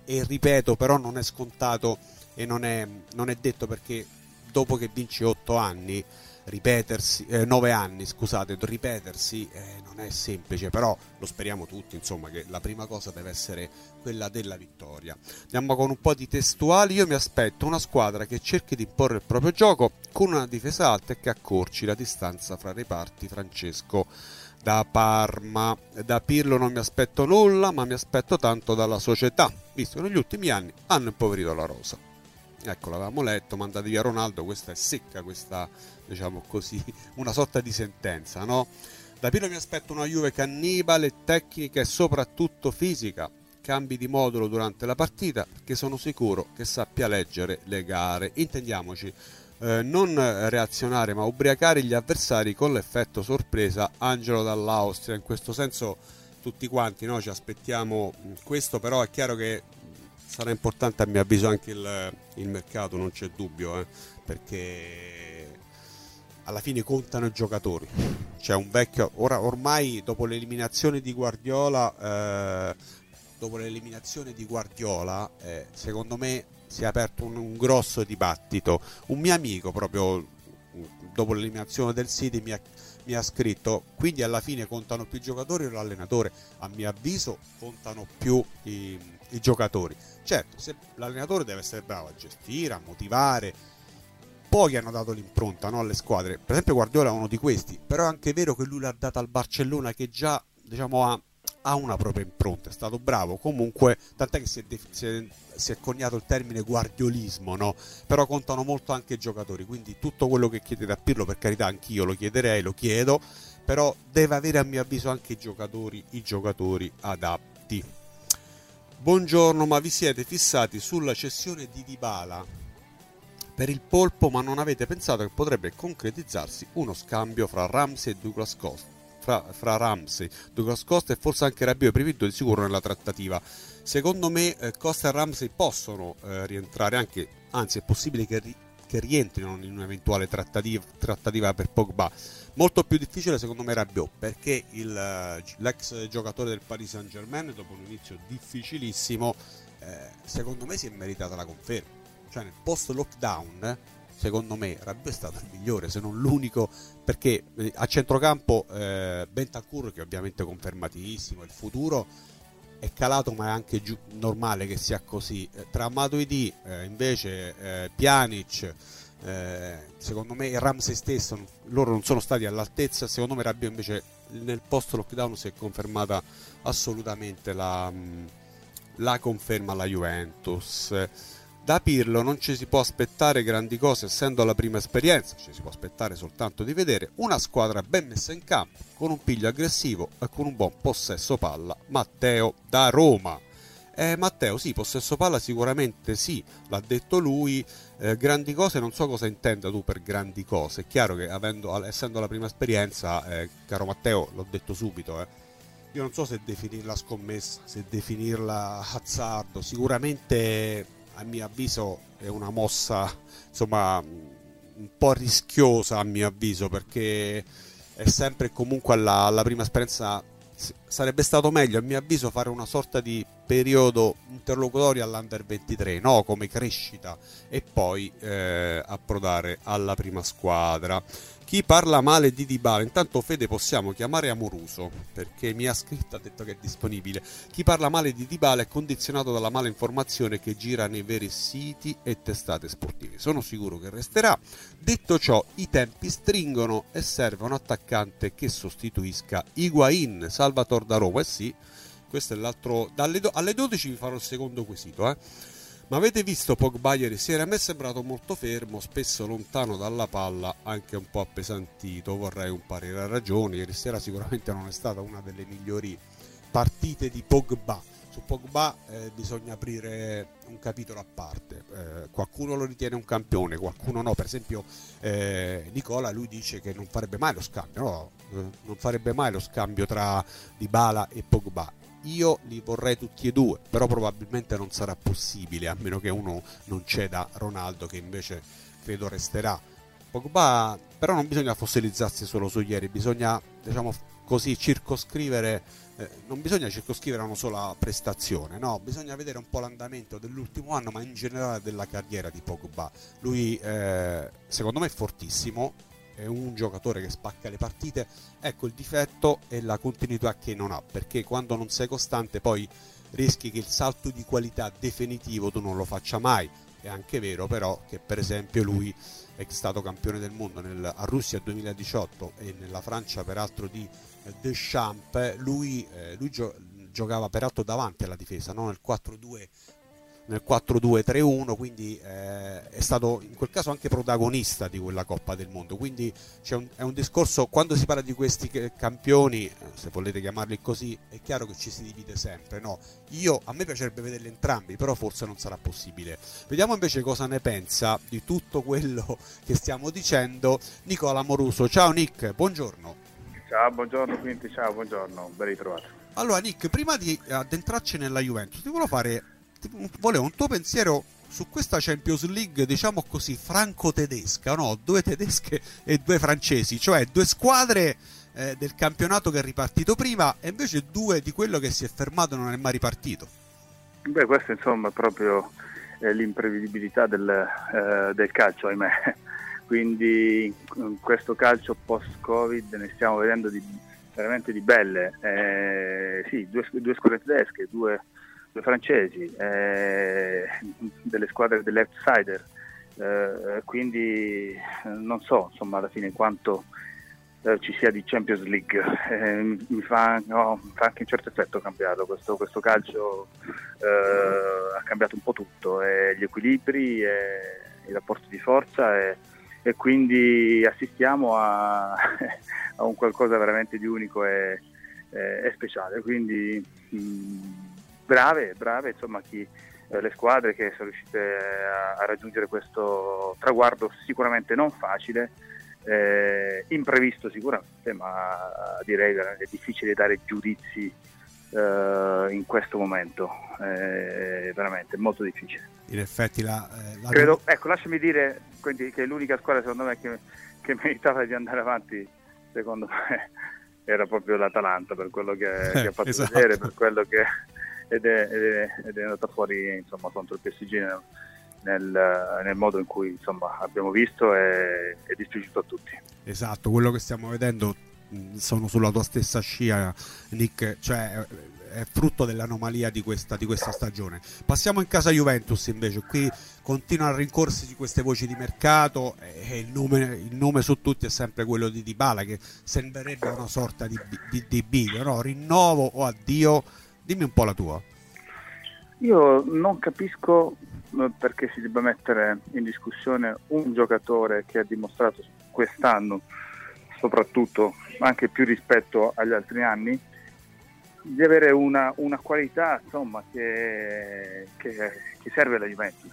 e ripeto, però non è scontato e non è detto, perché dopo che vinci 8 anni ripetersi, 9 anni scusate, ripetersi non è semplice, però lo speriamo tutti, insomma, che la prima cosa deve essere quella della vittoria. Andiamo con un po' di testuali. Io mi aspetto una squadra che cerchi di imporre il proprio gioco con una difesa alta e che accorci la distanza fra reparti. Francesco da Parma. Da Pirlo non mi aspetto nulla, ma mi aspetto tanto dalla società, visto che negli ultimi anni hanno impoverito la rosa. Ecco, l'avevamo letto, mandate via Ronaldo, questa è secca, questa, diciamo così, una sorta di sentenza, no? Da Pirlo mi aspetto una Juve cannibale, tecnica e soprattutto fisica, cambi di modulo durante la partita, perché sono sicuro che sappia leggere le gare. Intendiamoci, non reazionare ma ubriacare gli avversari con l'effetto sorpresa. Angelo dall'Austria. In questo senso tutti quanti, no, ci aspettiamo questo, però è chiaro che sarà importante a mio avviso anche il mercato, non c'è dubbio, perché alla fine contano i giocatori. C'è un vecchio, ormai dopo l'eliminazione di Guardiola, secondo me si è aperto un grosso dibattito. Un mio amico proprio dopo l'eliminazione del City mi ha scritto: quindi alla fine contano più i giocatori o l'allenatore? A mio avviso contano più i giocatori. Certo, se l'allenatore deve essere bravo a gestire, a motivare. Pochi hanno dato l'impronta, no, alle squadre. Per esempio Guardiola è uno di questi, però è anche vero che lui l'ha data al Barcellona, che già, diciamo, ha una propria impronta, è stato bravo comunque, tant'è che si è coniato il termine guardiolismo, no? Però contano molto anche i giocatori, quindi tutto quello che chiedete a Pirlo, per carità, anch'io lo chiederei, lo chiedo, però deve avere a mio avviso anche i giocatori adatti. Buongiorno, ma vi siete fissati sulla cessione di Dybala per il polpo, ma non avete pensato che potrebbe concretizzarsi uno scambio fra Ramsey e Douglas Costa? Fra Ramsey, Douglas Costa e forse anche Rabiot è previsto di sicuro nella trattativa. Secondo me Costa e Ramsey possono rientrare, anzi è possibile che rientrino in un'eventuale trattativa per Pogba. Molto più difficile secondo me Rabiot, perché l'ex giocatore del Paris Saint-Germain, dopo un inizio difficilissimo, secondo me si è meritata la conferma. Cioè nel post lockdown secondo me Rabiot è stato il migliore, se non l'unico, perché a centrocampo Bentancur, che ovviamente è confermatissimo, il futuro è calato, ma è anche normale che sia così. Tra Matuidi invece Pjanic, secondo me, e Ramsey stesso, loro non sono stati all'altezza. Secondo me Rabiot invece nel post lockdown si è confermata assolutamente la conferma alla Juventus. Da Pirlo non ci si può aspettare grandi cose, essendo la prima esperienza, ci si può aspettare soltanto di vedere una squadra ben messa in campo, con un piglio aggressivo e con un buon possesso palla. Matteo da Roma. Matteo, sì, possesso palla sicuramente sì, l'ha detto lui. Grandi cose, non so cosa intenda tu per grandi cose. È chiaro che essendo la prima esperienza, caro Matteo, l'ho detto subito, io non so se definirla scommessa, se definirla azzardo. Sicuramente a mio avviso è una mossa, insomma, un po' rischiosa a mio avviso, perché è sempre comunque alla prima esperienza. Sarebbe stato meglio a mio avviso fare una sorta di periodo interlocutorio all'Under 23, no, come crescita, e poi approdare alla prima squadra. Chi parla male di Dybala? Intanto Fede possiamo chiamare Amoruso, perché mi ha scritto, ha detto che è disponibile. Chi parla male di Dybala è condizionato dalla mala informazione che gira nei veri siti e testate sportive. Sono sicuro che resterà. Detto ciò, i tempi stringono e serve un attaccante che sostituisca Higuain. Salvatore da Roma. Sì, questo è l'altro. Alle 12 vi farò il secondo quesito, Ma avete visto Pogba ieri sera? A me è sembrato molto fermo, spesso lontano dalla palla, anche un po' appesantito. Vorrei un parere a ragione. Ieri sera sicuramente non è stata una delle migliori partite di Pogba. Su Pogba bisogna aprire un capitolo a parte. Qualcuno lo ritiene un campione, qualcuno no. Per esempio Nicola, lui dice che non farebbe mai lo scambio, no? Non farebbe mai lo scambio tra Dybala e Pogba. Io li vorrei tutti e due, però probabilmente non sarà possibile, a meno che uno non ceda Ronaldo, che invece credo resterà. Pogba, però non bisogna fossilizzarsi solo su ieri, bisogna, diciamo, così circoscrivere, non bisogna circoscrivere una sola prestazione, no, bisogna vedere un po' l'andamento dell'ultimo anno, ma in generale della carriera di Pogba. Lui secondo me è fortissimo, è un giocatore che spacca le partite. Ecco, il difetto è la continuità che non ha, perché quando non sei costante poi rischi che il salto di qualità definitivo tu non lo faccia mai. È anche vero però che per esempio lui è stato campione del mondo a Russia 2018 e nella Francia peraltro di Deschamps. Lui giocava peraltro davanti alla difesa, no? Nel 4-2-3-1, quindi è stato in quel caso anche protagonista di quella Coppa del Mondo. Quindi è un discorso, quando si parla di questi campioni, se volete chiamarli così, è chiaro che ci si divide sempre, no? A me piacerebbe vederli entrambi, però forse non sarà possibile. Vediamo invece cosa ne pensa di tutto quello che stiamo dicendo Nicola Moruso. Ciao Nick, buongiorno. Ciao, buongiorno Quinti, ciao, buongiorno, ben ritrovato. Allora Nick, prima di addentrarci nella Juventus, volevo un tuo pensiero su questa Champions League, diciamo così, franco-tedesca, no? 2 tedesche e 2 francesi, cioè 2 squadre del campionato che è ripartito prima e invece 2 di quello che si è fermato e non è mai ripartito. Beh, questo insomma è proprio l'imprevedibilità del calcio, ahimè. Quindi in questo calcio post-Covid ne stiamo vedendo veramente di belle. Sì, 2 squadre tedesche, 2 francesi, delle squadre dell'outsider, quindi non so insomma alla fine quanto ci sia di Champions League. Mi fa anche un certo effetto cambiato questo calcio, ha cambiato un po' tutto, gli equilibri, i rapporti di forza e quindi assistiamo a un qualcosa veramente di unico e speciale, quindi brave insomma le squadre che sono riuscite a raggiungere questo traguardo sicuramente non facile, imprevisto sicuramente, ma direi è difficile dare giudizi in questo momento, veramente molto difficile. In effetti credo, ecco, lasciami dire quindi che l'unica squadra secondo me che meritava di andare avanti, secondo me, era proprio l'Atalanta, per quello che ha fatto esatto. vedere, per quello che ed è andata fuori insomma contro il PSG nel modo in cui insomma abbiamo visto, e è dispiaciuto a tutti. Esatto, quello che stiamo vedendo, sono sulla tua stessa scia Nick, cioè è frutto dell'anomalia di questa stagione. Passiamo in casa Juventus invece, qui continuano a rincorsi queste voci di mercato e il nome su tutti è sempre quello di Dybala, che sembrerebbe una sorta di bivio, no? Rinnovo o addio? Dimmi un po' la tua. Io non capisco perché si debba mettere in discussione un giocatore che ha dimostrato quest'anno, soprattutto anche più rispetto agli altri anni, di avere una qualità insomma che serve alla Juventus,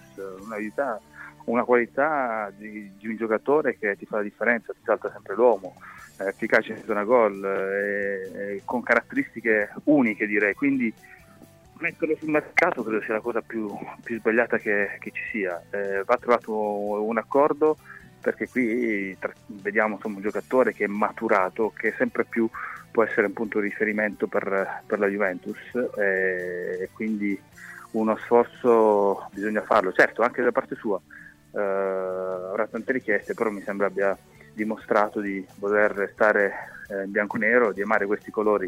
una qualità di un giocatore che ti fa la differenza, ti salta sempre l'uomo, efficace in zona gol, con caratteristiche uniche, direi. Quindi metterlo sul mercato credo sia la cosa più sbagliata che ci sia. Va trovato un accordo, perché qui vediamo insomma un giocatore che è maturato, che sempre più può essere un punto di riferimento per la Juventus, e quindi uno sforzo bisogna farlo, certo anche da parte sua. Avrà tante richieste, però mi sembra abbia dimostrato di voler restare in bianconero, di amare questi colori,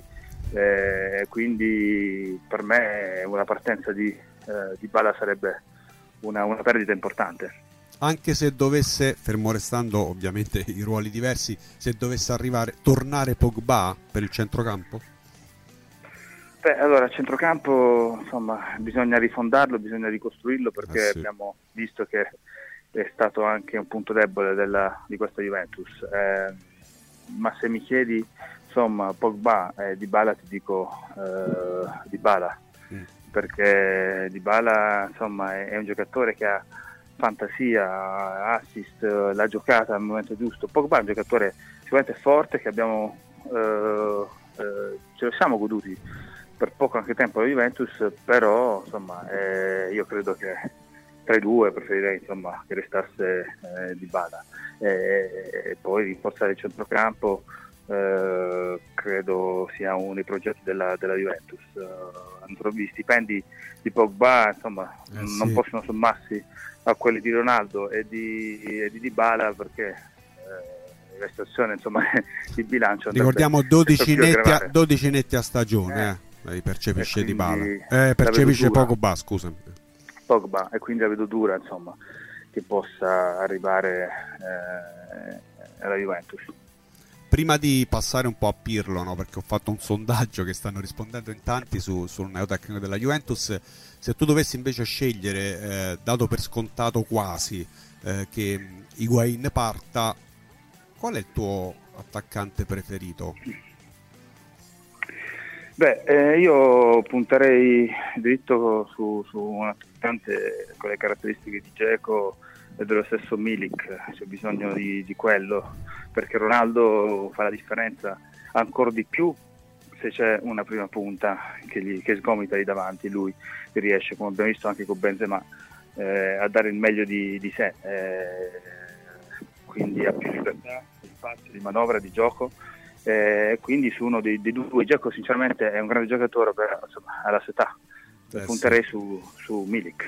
quindi per me una partenza di Dybala sarebbe una perdita importante. Anche se dovesse, fermo restando ovviamente i ruoli diversi, se dovesse tornare Pogba per il centrocampo? Beh, allora, il centrocampo insomma bisogna rifondarlo, bisogna ricostruirlo, perché sì. Abbiamo visto che è stato anche un punto debole di questa Juventus, ma se mi chiedi insomma Pogba e Dybala, ti dico Dybala, perché Dybala insomma è un giocatore che ha fantasia, assist, la giocata al momento giusto. Pogba è un giocatore sicuramente forte, che abbiamo ce lo siamo goduti per poco anche tempo la Juventus, però insomma io credo che tra i due preferirei insomma che restasse Dybala, e poi rinforzare il centrocampo. credo sia uno dei progetti della Juventus. Gli stipendi di Pogba, insomma, non possono sommarsi a quelli di Ronaldo e di Dybala, perché la situazione, insomma, di bilancio, ricordiamo 12 netti a stagione, percepisce Dybala, percepisce Pogba, scusami. Pogba, e quindi la vedo dura, insomma, che possa arrivare alla Juventus. Prima di passare un po' a Pirlo, no, perché ho fatto un sondaggio che stanno rispondendo in tanti sul neotecnico della Juventus, se tu dovessi invece scegliere, dato per scontato quasi che Higuaín parta, qual è il tuo attaccante preferito? Io punterei dritto su un attaccante con le caratteristiche di Dzeko e dello stesso Milik. C'è bisogno di quello, perché Ronaldo fa la differenza ancora di più se c'è una prima punta che sgomita lì davanti. Lui riesce, come abbiamo visto anche con Benzema, a dare il meglio di sé, quindi ha più libertà di spazio, di manovra, di gioco, quindi su uno dei due. Dzeko sinceramente è un grande giocatore, però insomma, alla sua età punterei su Milik.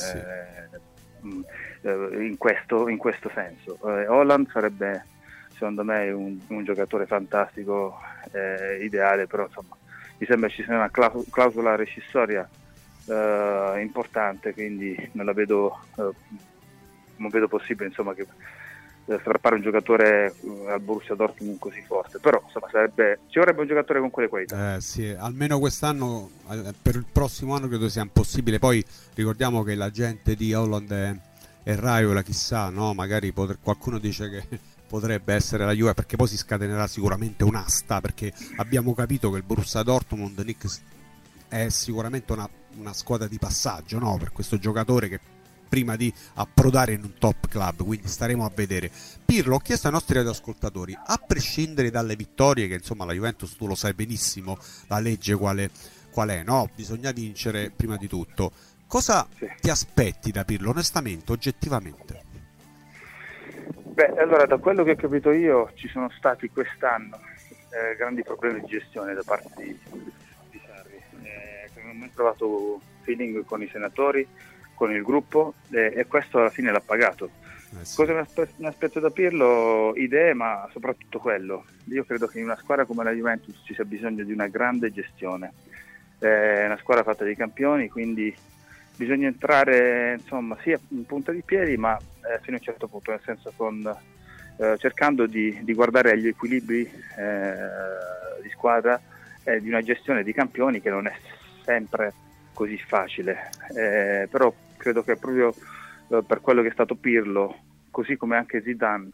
In questo senso. Haaland sarebbe secondo me un giocatore fantastico, ideale, però insomma mi sembra ci sia una clausola rescissoria importante, quindi non vedo possibile, insomma, che strappare un giocatore al Borussia Dortmund così forte, però insomma ci vorrebbe un giocatore con quelle qualità. Sì, almeno quest'anno, per il prossimo anno credo sia impossibile. Poi ricordiamo che la gente di Haaland e Raiola, chissà, no? Magari qualcuno dice che potrebbe essere la Juve, perché poi si scatenerà sicuramente un'asta, perché abbiamo capito che il Borussia Dortmund, Nick, è sicuramente una squadra di passaggio, no? Per questo giocatore che prima di approdare in un top club, quindi staremo a vedere. Pirlo, ho chiesto ai nostri radioascoltatori, a prescindere dalle vittorie, che insomma la Juventus, tu lo sai benissimo, la legge qual è, no? Bisogna vincere prima di tutto. Cosa ti aspetti da Pirlo, onestamente, oggettivamente? Allora, da quello che ho capito io, ci sono stati quest'anno grandi problemi di gestione da parte di Sarri. Non ho mai trovato feeling con i senatori, con il gruppo, e questo alla fine l'ha pagato. Cosa mi aspetto da Pirlo? Idee, ma soprattutto quello. Io credo che in una squadra come la Juventus ci sia bisogno di una grande gestione. È una squadra fatta di campioni, quindi bisogna entrare, insomma, sia in punta di piedi, ma fino a un certo punto, nel senso cercando di guardare agli equilibri di squadra e di una gestione di campioni che non è sempre così facile, però credo che proprio per quello che è stato Pirlo, così come anche Zidane,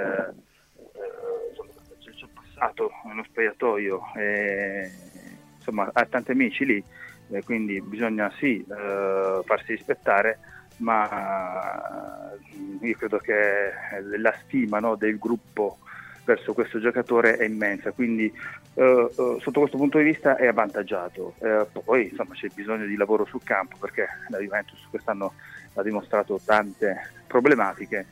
il suo passato nello spogliatoio, insomma ha tanti amici lì, quindi bisogna farsi rispettare, ma io credo che la stima, no, del gruppo verso questo giocatore è immensa, quindi sotto questo punto di vista è avvantaggiato. Poi insomma c'è bisogno di lavoro sul campo, perché la Juventus quest'anno ha dimostrato tante problematiche,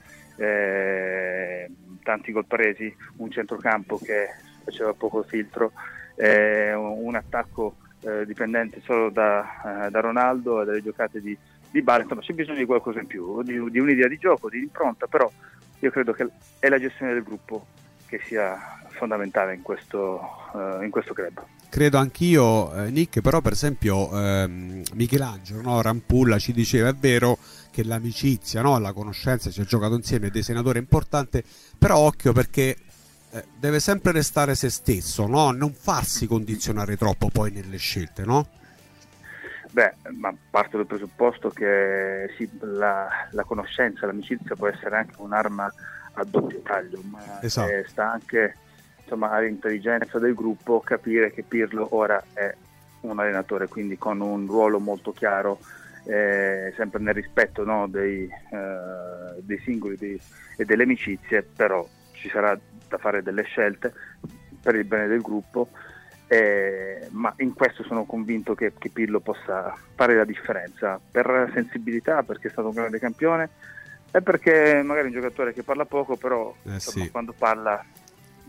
tanti gol presi, un centrocampo che faceva poco filtro, un attacco dipendente solo da Ronaldo e dalle giocate di Dybala. Insomma c'è bisogno di qualcosa in più, di un'idea di gioco, di impronta, però io credo che è la gestione del gruppo che sia fondamentale in questo club. Credo anch'io, Nick, però per esempio Michelangelo, no, Rampulla ci diceva, è vero che l'amicizia, no, la conoscenza, ci ha giocato insieme, dei senatori è importante, però occhio, perché deve sempre restare se stesso, no? Non farsi condizionare troppo poi nelle scelte, no? Ma parto dal presupposto che sì, la conoscenza, l'amicizia può essere anche un'arma a doppio taglio, ma sta anche, insomma, all'intelligenza del gruppo capire che Pirlo ora è un allenatore, quindi con un ruolo molto chiaro, sempre nel rispetto, no, dei singoli e delle amicizie, però ci sarà da fare delle scelte per il bene del gruppo, ma in questo sono convinto che Pirlo possa fare la differenza, per sensibilità, perché è stato un grande campione, e perché magari è un giocatore che parla poco, però insomma, quando parla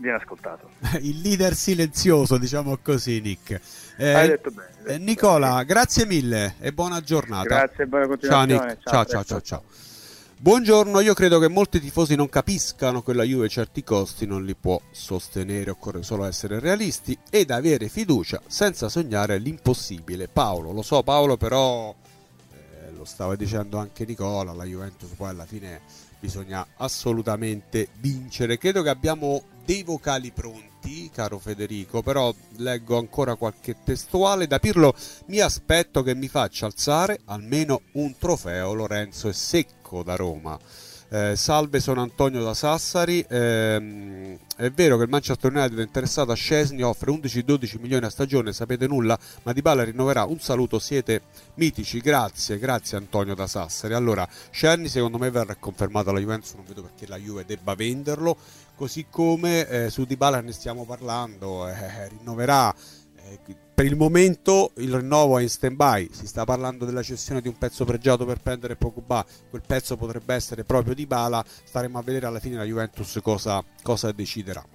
viene ascoltato. Il leader silenzioso, diciamo così, Nick. Hai detto bene. Nicola, grazie mille e buona giornata. Grazie e buona continuazione. Ciao Nick. Ciao. Buongiorno, io credo che molti tifosi non capiscano che la Juve certi costi non li può sostenere, occorre solo essere realisti ed avere fiducia senza sognare l'impossibile. Paolo, lo so Paolo, però lo stava dicendo anche Nicola, la Juventus poi alla fine bisogna assolutamente vincere. Credo che abbiamo dei vocali pronti, caro Federico, però leggo ancora qualche testuale. Da Pirlo mi aspetto che mi faccia alzare almeno un trofeo. Lorenzo è secco da Roma. Salve, sono Antonio da Sassari. È vero che il Manchester United è interessato a Szczesny, offre 11-12 milioni a stagione, sapete nulla, ma Dybala rinnoverà. Un saluto, siete mitici. Grazie Antonio da Sassari. Allora, Szczesny secondo me verrà confermato alla Juventus, non vedo perché la Juve debba venderlo, così come su Dybala ne stiamo parlando, rinnoverà. Per il momento il rinnovo è in stand-by, si sta parlando della cessione di un pezzo pregiato per prendere Pogba, quel pezzo potrebbe essere proprio Dybala, staremo a vedere alla fine la Juventus cosa deciderà.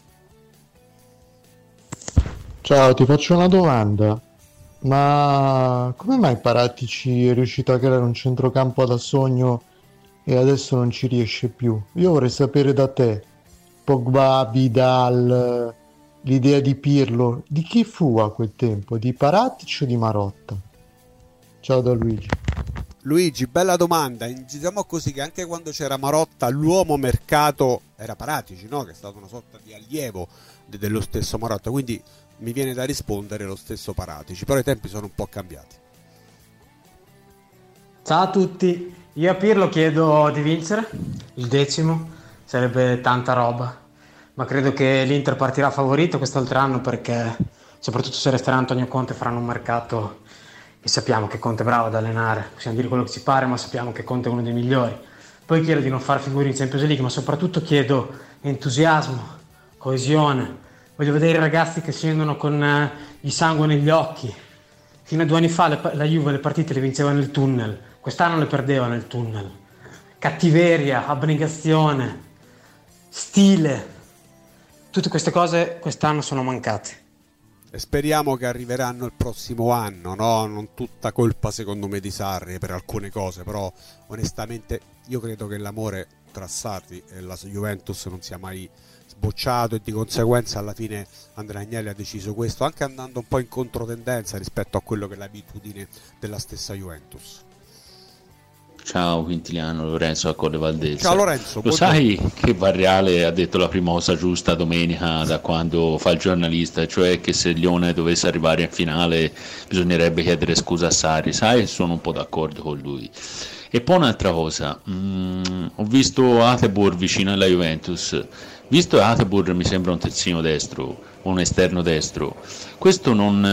Ciao, ti faccio una domanda, ma come mai Paratici è riuscito a creare un centrocampo da sogno e adesso non ci riesce più? Io vorrei sapere da te, Pogba, Vidal, l'idea di Pirlo, di chi fu a quel tempo? Di Paratici o di Marotta? Ciao da Luigi. Luigi, bella domanda. Diciamo così che anche quando c'era Marotta l'uomo mercato era Paratici, no? Che è stato una sorta di allievo dello stesso Marotta, quindi mi viene da rispondere lo stesso Paratici, però i tempi sono un po' cambiati. Ciao a tutti, io a Pirlo chiedo di vincere il 10°, sarebbe tanta roba, ma credo che l'Inter partirà favorito quest'altro anno, perché soprattutto se resterà Antonio Conte faranno un mercato e sappiamo che Conte è bravo ad allenare, possiamo dire quello che ci pare, ma sappiamo che Conte è uno dei migliori. Poi chiedo di non far figure in Champions League, ma soprattutto chiedo entusiasmo, coesione. Voglio vedere i ragazzi che scendono con il sangue negli occhi. Fino a 2 anni fa la Juve le partite le vinceva nel tunnel, quest'anno le perdeva nel tunnel. Cattiveria, abnegazione, stile, tutte queste cose quest'anno sono mancate. E speriamo che arriveranno il prossimo anno, no? Non tutta colpa secondo me di Sarri per alcune cose, però onestamente io credo che l'amore tra Sarri e la Juventus non sia mai sbocciato e di conseguenza alla fine Andrea Agnelli ha deciso questo, anche andando un po' in controtendenza rispetto a quello che è l'abitudine della stessa Juventus. Ciao Quintiliano, Lorenzo a Colle Valdezza. Ciao Lorenzo. Lo sai che Varreale ha detto la prima cosa giusta domenica da quando fa il giornalista, cioè che se il Lione dovesse arrivare in finale bisognerebbe chiedere scusa a Sarri, sai? Sono un po' d'accordo con lui. E poi un'altra cosa, ho visto Atebor vicino alla Juventus, visto che Atebor mi sembra un terzino destro, un esterno destro, questo non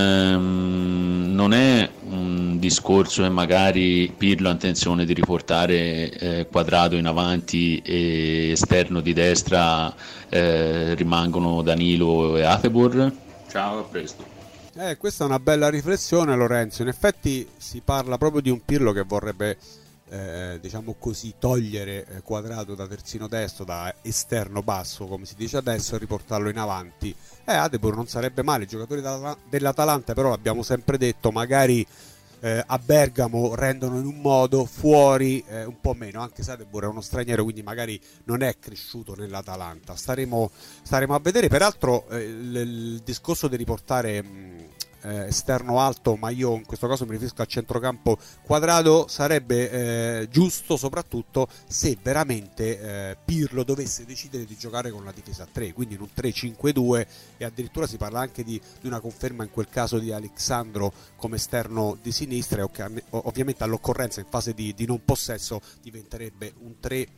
è un discorso che magari Pirlo ha intenzione di riportare Quadrato in avanti e esterno di destra rimangono Danilo e Atebor? Ciao, a presto. Questa è una bella riflessione, Lorenzo. In effetti si parla proprio di un Pirlo che vorrebbe diciamo così togliere Quadrato da terzino destro, da esterno basso come si dice adesso, e riportarlo in avanti. Atebor non sarebbe male, i giocatori dell'Atalanta però l'abbiamo sempre detto, magari a Bergamo rendono in un modo, fuori un po' meno, anche se Atebor è uno straniero quindi magari non è cresciuto nell'Atalanta, staremo a vedere. Peraltro il discorso di riportare esterno alto, ma io in questo caso mi riferisco al centrocampo, Quadrato, sarebbe giusto soprattutto se veramente Pirlo dovesse decidere di giocare con la difesa a 3, quindi in un 3-5-2, e addirittura si parla anche di una conferma in quel caso di Alexandro come esterno di sinistra, e ovviamente all'occorrenza in fase di non possesso diventerebbe un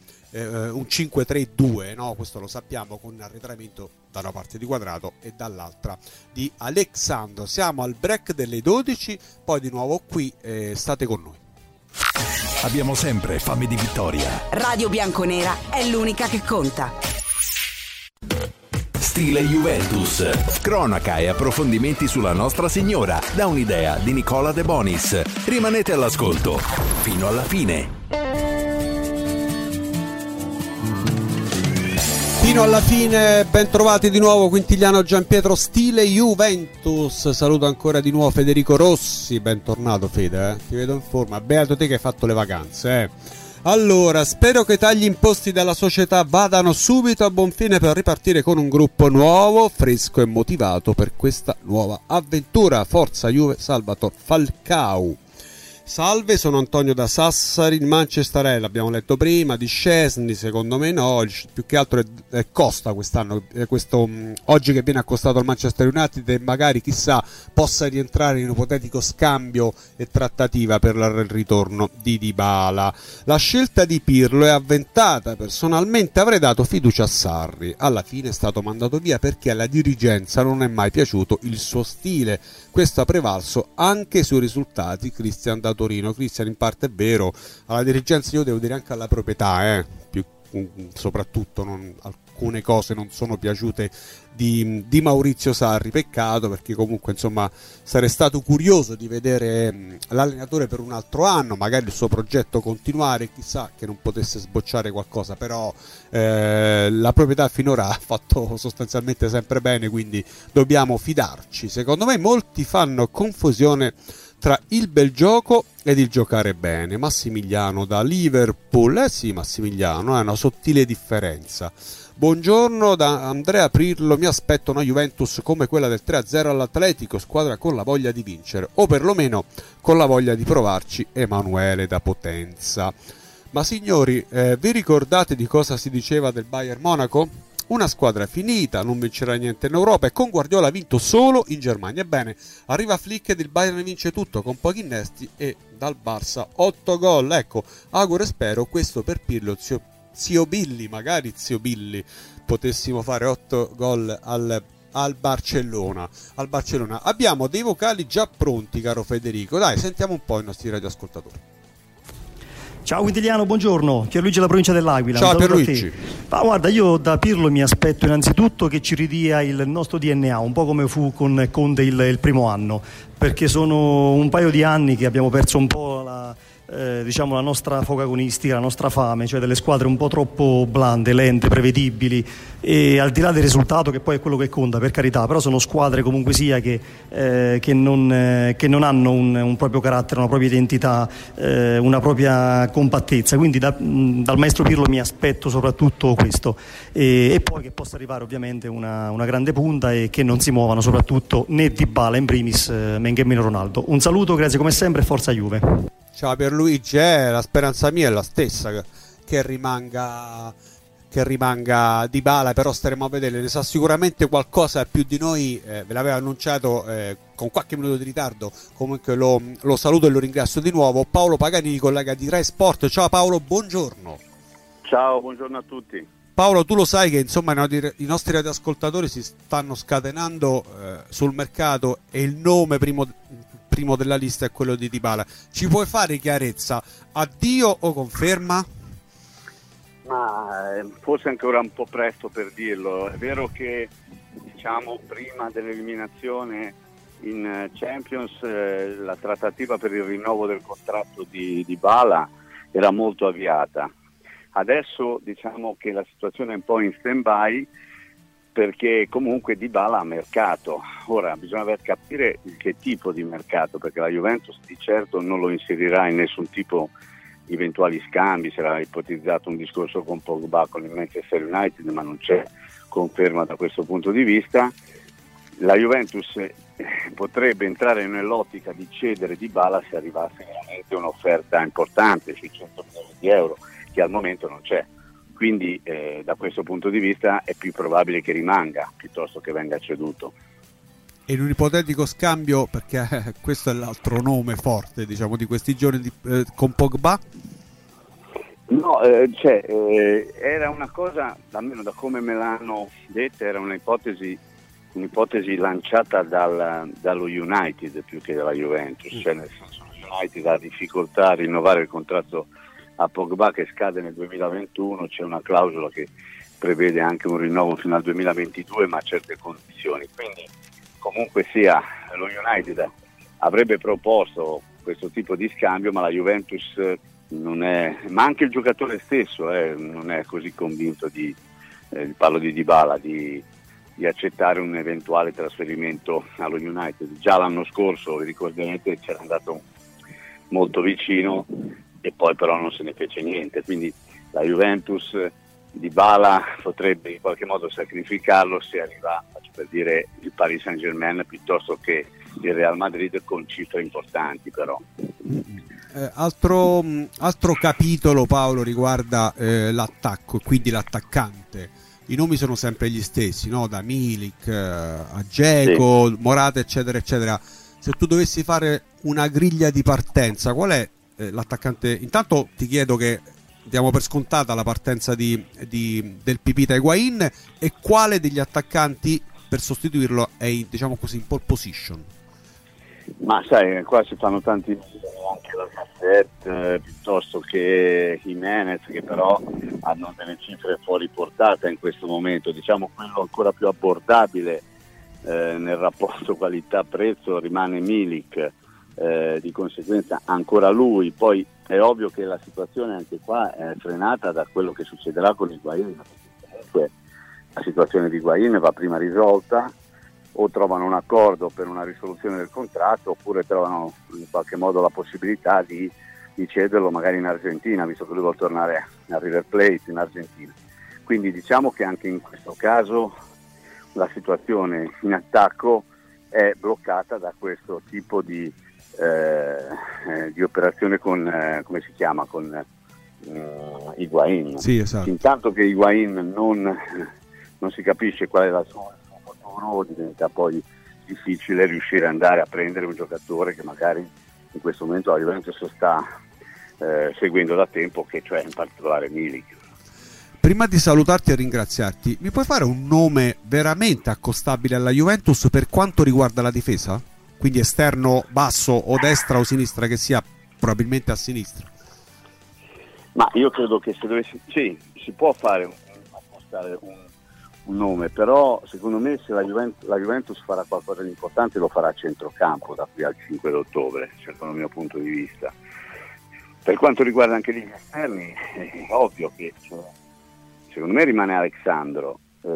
5-3-2, no? Questo lo sappiamo, con un arretramento da una parte di Quadrato e dall'altra di Alexandro. Siamo al break delle 12, poi di nuovo qui, state con noi. Abbiamo sempre fame di vittoria. Radio Bianconera è l'unica che conta. Stile Juventus, cronaca e approfondimenti sulla Nostra Signora, da un'idea di Nicola De Bonis. Rimanete all'ascolto fino alla fine. Fino alla fine, ben trovati di nuovo Quintiliano Gianpietro, stile Juventus. Saluto ancora di nuovo Federico Rossi, bentornato Fede, ti vedo in forma, beato te che hai fatto le vacanze. Allora, spero che i tagli imposti dalla società vadano subito a buon fine per ripartire con un gruppo nuovo, fresco e motivato per questa nuova avventura. Forza Juve, Salvatore Falcao. Salve, sono Antonio da Sassari. Il Manchester, l'abbiamo letto prima, di Szczesny secondo me no, più che altro è Costa quest'anno, oggi che viene accostato al Manchester United e magari chissà possa rientrare in un ipotetico scambio e trattativa per il ritorno di Dybala. La scelta di Pirlo è avventata, personalmente avrei dato fiducia a Sarri, alla fine è stato mandato via perché alla dirigenza non è mai piaciuto il suo stile, questo ha prevalso anche sui risultati. Cristian da Torino. Cristian, in parte è vero, alla dirigenza, io devo dire anche alla proprietà, soprattutto alcune cose non sono piaciute di Maurizio Sarri, peccato, perché comunque insomma sarei stato curioso di vedere l'allenatore per un altro anno, magari il suo progetto continuare, chissà che non potesse sbocciare qualcosa, però la proprietà finora ha fatto sostanzialmente sempre bene, quindi dobbiamo fidarci. Secondo me molti fanno confusione tra il bel gioco ed il giocare bene. Massimiliano da Liverpool. Sì, Massimiliano, è una sottile differenza. Buongiorno da Andrea Pirlo, mi aspetto una Juventus come quella del 3-0 all'Atletico, squadra con la voglia di vincere, o perlomeno con la voglia di provarci. Emanuele da Potenza. Ma signori, vi ricordate di cosa si diceva del Bayern Monaco? Una squadra finita, non vincerà niente in Europa e con Guardiola ha vinto solo in Germania. Ebbene, arriva Flick ed il Bayern vince tutto con pochi innesti e dal Barça 8 gol. Ecco, auguro e spero questo per Pirlo, zio Billy, magari zio Billy, potessimo fare 8 gol al Barcellona. Abbiamo dei vocali già pronti, caro Federico. Dai, sentiamo un po' i nostri radioascoltatori. Ciao Quintiliano, buongiorno. Pierluigi della provincia dell'Aquila. Ciao Pierluigi. Ma guarda, io da Pirlo mi aspetto innanzitutto che ci ridia il nostro DNA, un po' come fu con Conte il primo anno, perché sono un paio di anni che abbiamo perso un po' la nostra foca agonistica, la nostra fame, cioè delle squadre un po' troppo blande, lente, prevedibili, e al di là del risultato, che poi è quello che conta, per carità, però sono squadre comunque sia che non hanno un proprio carattere, una propria identità, una propria compattezza, quindi dal maestro Pirlo mi aspetto soprattutto questo, e poi che possa arrivare ovviamente una grande punta e che non si muovano soprattutto né Dybala in primis, men che meno Ronaldo. Un saluto, grazie come sempre, forza Juve. Ciao Pierluigi, la speranza mia è la stessa, che rimanga Dybala, però staremo a vedere, ne sa sicuramente qualcosa più di noi, ve l'aveva annunciato con qualche minuto di ritardo, comunque lo saluto e lo ringrazio di nuovo. Paolo Paganini, collega di Rai Sport. Ciao Paolo, buongiorno. Ciao, buongiorno a tutti. Paolo, tu lo sai che insomma i nostri radioascoltatori si stanno scatenando sul mercato e il nome primo della lista è quello di Dybala. Ci puoi fare chiarezza? Addio o conferma? Ma forse ancora un po' presto per dirlo. È vero che prima dell'eliminazione in Champions la trattativa per il rinnovo del contratto di Dybala era molto avviata. Adesso diciamo che la situazione è un po' in stand-by, perché comunque Dybala ha mercato. Ora bisogna capire che tipo di mercato, perché la Juventus di certo non lo inserirà in nessun tipo di eventuali scambi. Si era ipotizzato un discorso con Pogba con il Manchester United, ma non c'è conferma da questo punto di vista. La Juventus potrebbe entrare nell'ottica di cedere Dybala se arrivasse veramente un'offerta importante sui 100 milioni di euro, che al momento non c'è. Quindi da questo punto di vista è più probabile che rimanga piuttosto che venga ceduto. E in un ipotetico scambio, perché questo è l'altro nome forte di questi giorni, con Pogba? No, era una cosa, almeno da come me l'hanno detta, era un'ipotesi lanciata dallo United più che dalla Juventus, cioè nel senso che lo United ha difficoltà a rinnovare il contratto a Pogba che scade nel 2021, c'è una clausola che prevede anche un rinnovo fino al 2022 ma a certe condizioni, quindi comunque sia lo United avrebbe proposto questo tipo di scambio, ma la Juventus non è, ma anche il giocatore stesso non è così convinto di parlo di Dybala, di accettare un eventuale trasferimento allo United. Già l'anno scorso, vi ricorderete, c'era andato molto vicino e poi però non se ne fece niente, quindi la Juventus Dybala potrebbe in qualche modo sacrificarlo se arriva, faccio per dire, il Paris Saint-Germain piuttosto che il Real Madrid, con cifre importanti però. Altro capitolo, Paolo, riguarda l'attacco e quindi l'attaccante. I nomi sono sempre gli stessi, no? Da Milik a Dzeko, sì, Morata, eccetera eccetera. Se tu dovessi fare una griglia di partenza, qual è l'attaccante? Intanto ti chiedo, che diamo per scontata la partenza del Pipita Higuaín, e quale degli attaccanti per sostituirlo è in, diciamo così, in pole position? Ma sai, qua si fanno tanti, anche la Cassette piuttosto che Jimenez, che però hanno delle cifre fuori portata in questo momento. Diciamo quello ancora più abbordabile nel rapporto qualità-prezzo rimane Milik, di conseguenza ancora lui. Poi è ovvio che la situazione anche qua è frenata da quello che succederà con Higuaín. Comunque la situazione di Higuaín va prima risolta, o trovano un accordo per una risoluzione del contratto, oppure trovano in qualche modo la possibilità di cederlo magari in Argentina, visto che lui vuole tornare a River Plate in Argentina. Quindi diciamo che anche in questo caso la situazione in attacco è bloccata da questo tipo di operazione con come si chiama, con Higuaín. Sì, esatto. Intanto che Higuaín non si capisce qual è la sua futuro, diventa poi difficile riuscire ad andare a prendere un giocatore che magari in questo momento la Juventus sta seguendo da tempo, che cioè in particolare Milik. Prima di salutarti e ringraziarti, mi puoi fare un nome veramente accostabile alla Juventus per quanto riguarda la difesa? Quindi esterno basso o destra o sinistra, che sia probabilmente a sinistra. Ma io credo che se dovessi, sì, si può fare un nome, però secondo me se la Juventus farà qualcosa di importante lo farà a centrocampo da qui al 5 d'ottobre, secondo il mio punto di vista. Per quanto riguarda anche gli esterni, è ovvio che secondo me rimane Alexandro,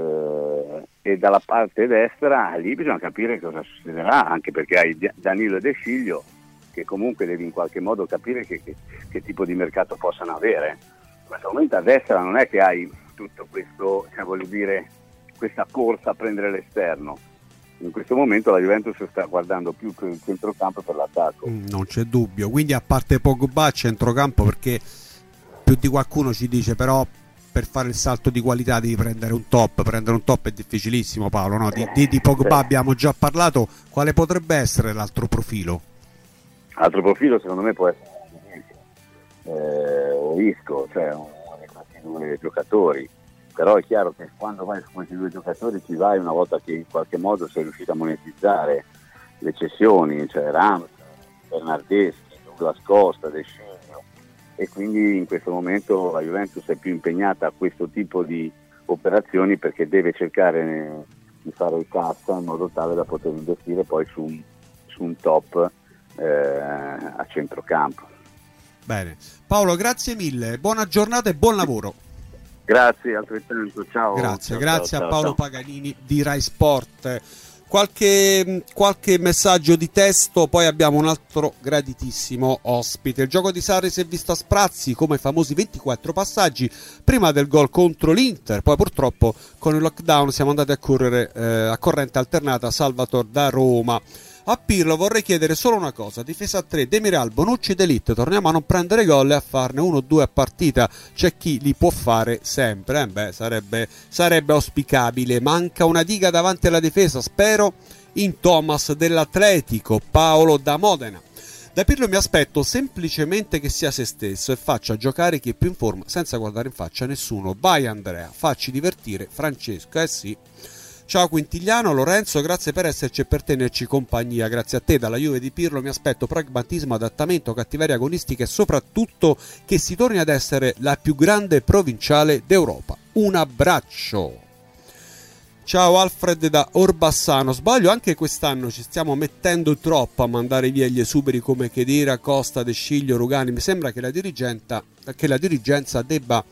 e dalla parte destra lì bisogna capire cosa succederà, anche perché hai Danilo e De Sciglio, che comunque devi in qualche modo capire che tipo di mercato possano avere. In questo momento a destra non è che hai tutto questo, voglio dire, questa corsa a prendere l'esterno. In questo momento la Juventus sta guardando più per il centrocampo per l'attacco. Non c'è dubbio, quindi a parte Pogba centrocampo, perché più di qualcuno ci dice però per fare il salto di qualità devi prendere un top è difficilissimo, Paolo, no? Di Pogba abbiamo già parlato. Quale potrebbe essere l'altro profilo? Altro profilo secondo me può essere o Isco, cioè uno di questi due giocatori, però è chiaro che quando vai su questi due giocatori ci vai una volta che in qualche modo sei riuscito a monetizzare le cessioni, cioè Rams, Bernardeschi, Douglas Costa, De Sciglio, e quindi in questo momento la Juventus è più impegnata a questo tipo di operazioni perché deve cercare di fare cassa in modo tale da poter investire poi su un top a centrocampo. Bene, Paolo, grazie mille, buona giornata e buon lavoro. Grazie, altrettanto, ciao. Grazie ciao, a Paolo Paganini di Rai Sport. Qualche messaggio di testo, poi abbiamo un altro graditissimo ospite. Il gioco di Sarri si è visto a sprazzi, come i famosi 24 passaggi prima del gol contro l'Inter, poi purtroppo con il lockdown siamo andati a correre a corrente alternata Salvatore da Roma. A Pirlo vorrei chiedere solo una cosa: difesa a 3, Demiral, Bonucci ed Elite, torniamo a non prendere gol e a farne 1 o 2 a partita. C'è chi li può fare sempre, sarebbe auspicabile. Manca una diga davanti alla difesa, spero in Thomas dell'Atletico. Paolo da Modena. Da Pirlo mi aspetto semplicemente che sia se stesso e faccia giocare chi è più in forma senza guardare in faccia nessuno. Vai Andrea, facci divertire Francesco. Sì. Ciao Quintiliano, Lorenzo, grazie per esserci e per tenerci compagnia. Grazie a te. Dalla Juve di Pirlo mi aspetto pragmatismo, adattamento, cattiveria agonistica e soprattutto che si torni ad essere la più grande provinciale d'Europa. Un abbraccio. Ciao Alfred da Orbassano. Sbaglio, anche quest'anno ci stiamo mettendo troppo a mandare via gli esuberi come Khedira, Costa, De Sciglio, Rugani. Mi sembra che la dirigenza debba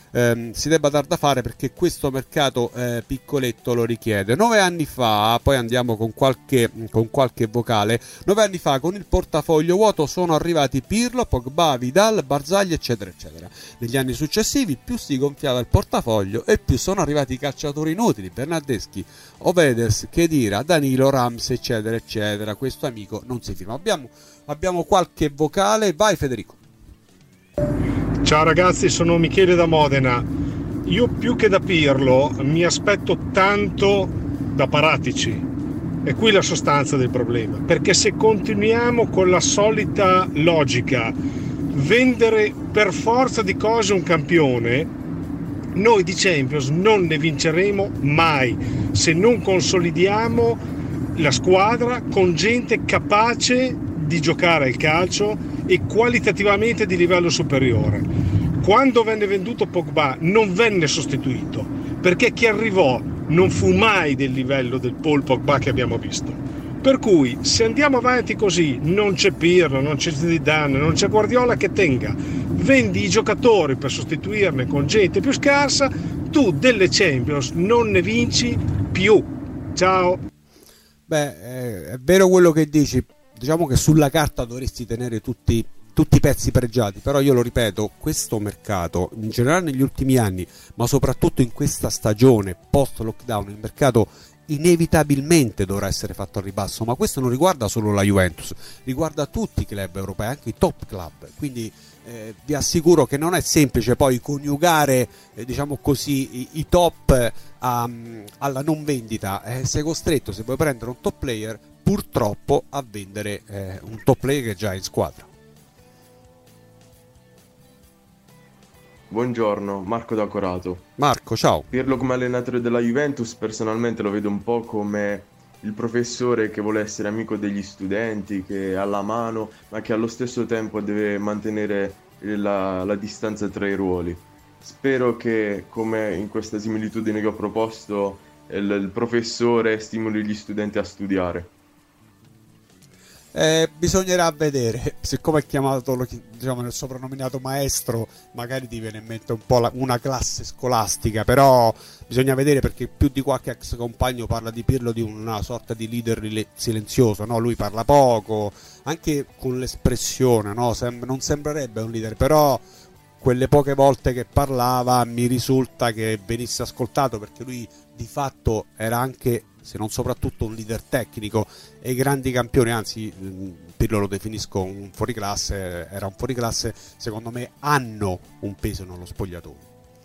si debba dar da fare, perché questo mercato piccoletto lo richiede. 9 anni fa, poi andiamo con qualche vocale, 9 anni fa con il portafoglio vuoto sono arrivati Pirlo, Pogba, Vidal, Barzagli eccetera eccetera. Negli anni successivi più si gonfiava il portafoglio e più sono arrivati i calciatori inutili, Bernardeschi, Ovedes, Khedira, Danilo, Ramsey eccetera eccetera. Questo amico non si firma. Abbiamo qualche vocale, vai Federico. Ciao ragazzi, sono Michele da Modena. Io più che da Pirlo mi aspetto tanto da Paratici. È qui la sostanza del problema, perché se continuiamo con la solita logica, vendere per forza di cose un campione, noi di Champions non ne vinceremo mai se non consolidiamo la squadra con gente capace di giocare al calcio e qualitativamente di livello superiore. Quando venne venduto Pogba non venne sostituito, perché chi arrivò non fu mai del livello del Paul Pogba che abbiamo visto. Per cui se andiamo avanti così, non c'è Pirlo, non c'è Zidane, non c'è Guardiola che tenga, vendi i giocatori per sostituirne con gente più scarsa, tu delle Champions non ne vinci più. Ciao. Beh, è vero quello che dici. Diciamo che sulla carta dovresti tenere tutti i pezzi pregiati, però io lo ripeto, questo mercato in generale negli ultimi anni, ma soprattutto in questa stagione post lockdown, il mercato inevitabilmente dovrà essere fatto al ribasso, ma questo non riguarda solo la Juventus, riguarda tutti i club europei, anche i top club, quindi vi assicuro che non è semplice poi coniugare diciamo così i top alla non vendita. Sei costretto, se vuoi prendere un top player, purtroppo a vendere un top player che già è in squadra. Buongiorno, Marco da Corato. Marco, ciao. Pirlo come allenatore della Juventus personalmente lo vedo un po' come il professore che vuole essere amico degli studenti, che ha la mano, ma che allo stesso tempo deve mantenere la distanza tra i ruoli. Spero che, come in questa similitudine che ho proposto, il professore stimoli gli studenti a studiare. Bisognerà vedere, siccome è chiamato diciamo nel soprannominato maestro, magari ti viene in mente un po' una classe scolastica, però bisogna vedere, perché più di qualche ex compagno parla di Pirlo di una sorta di leader silenzioso, no? Lui parla poco, anche con l'espressione, no? Non sembrerebbe un leader, però quelle poche volte che parlava mi risulta che venisse ascoltato, perché lui di fatto era anche, se non soprattutto, un leader tecnico, e i grandi campioni, anzi Pirlo lo definisco un fuoriclasse, era un fuoriclasse, secondo me hanno un peso nello spogliatoio.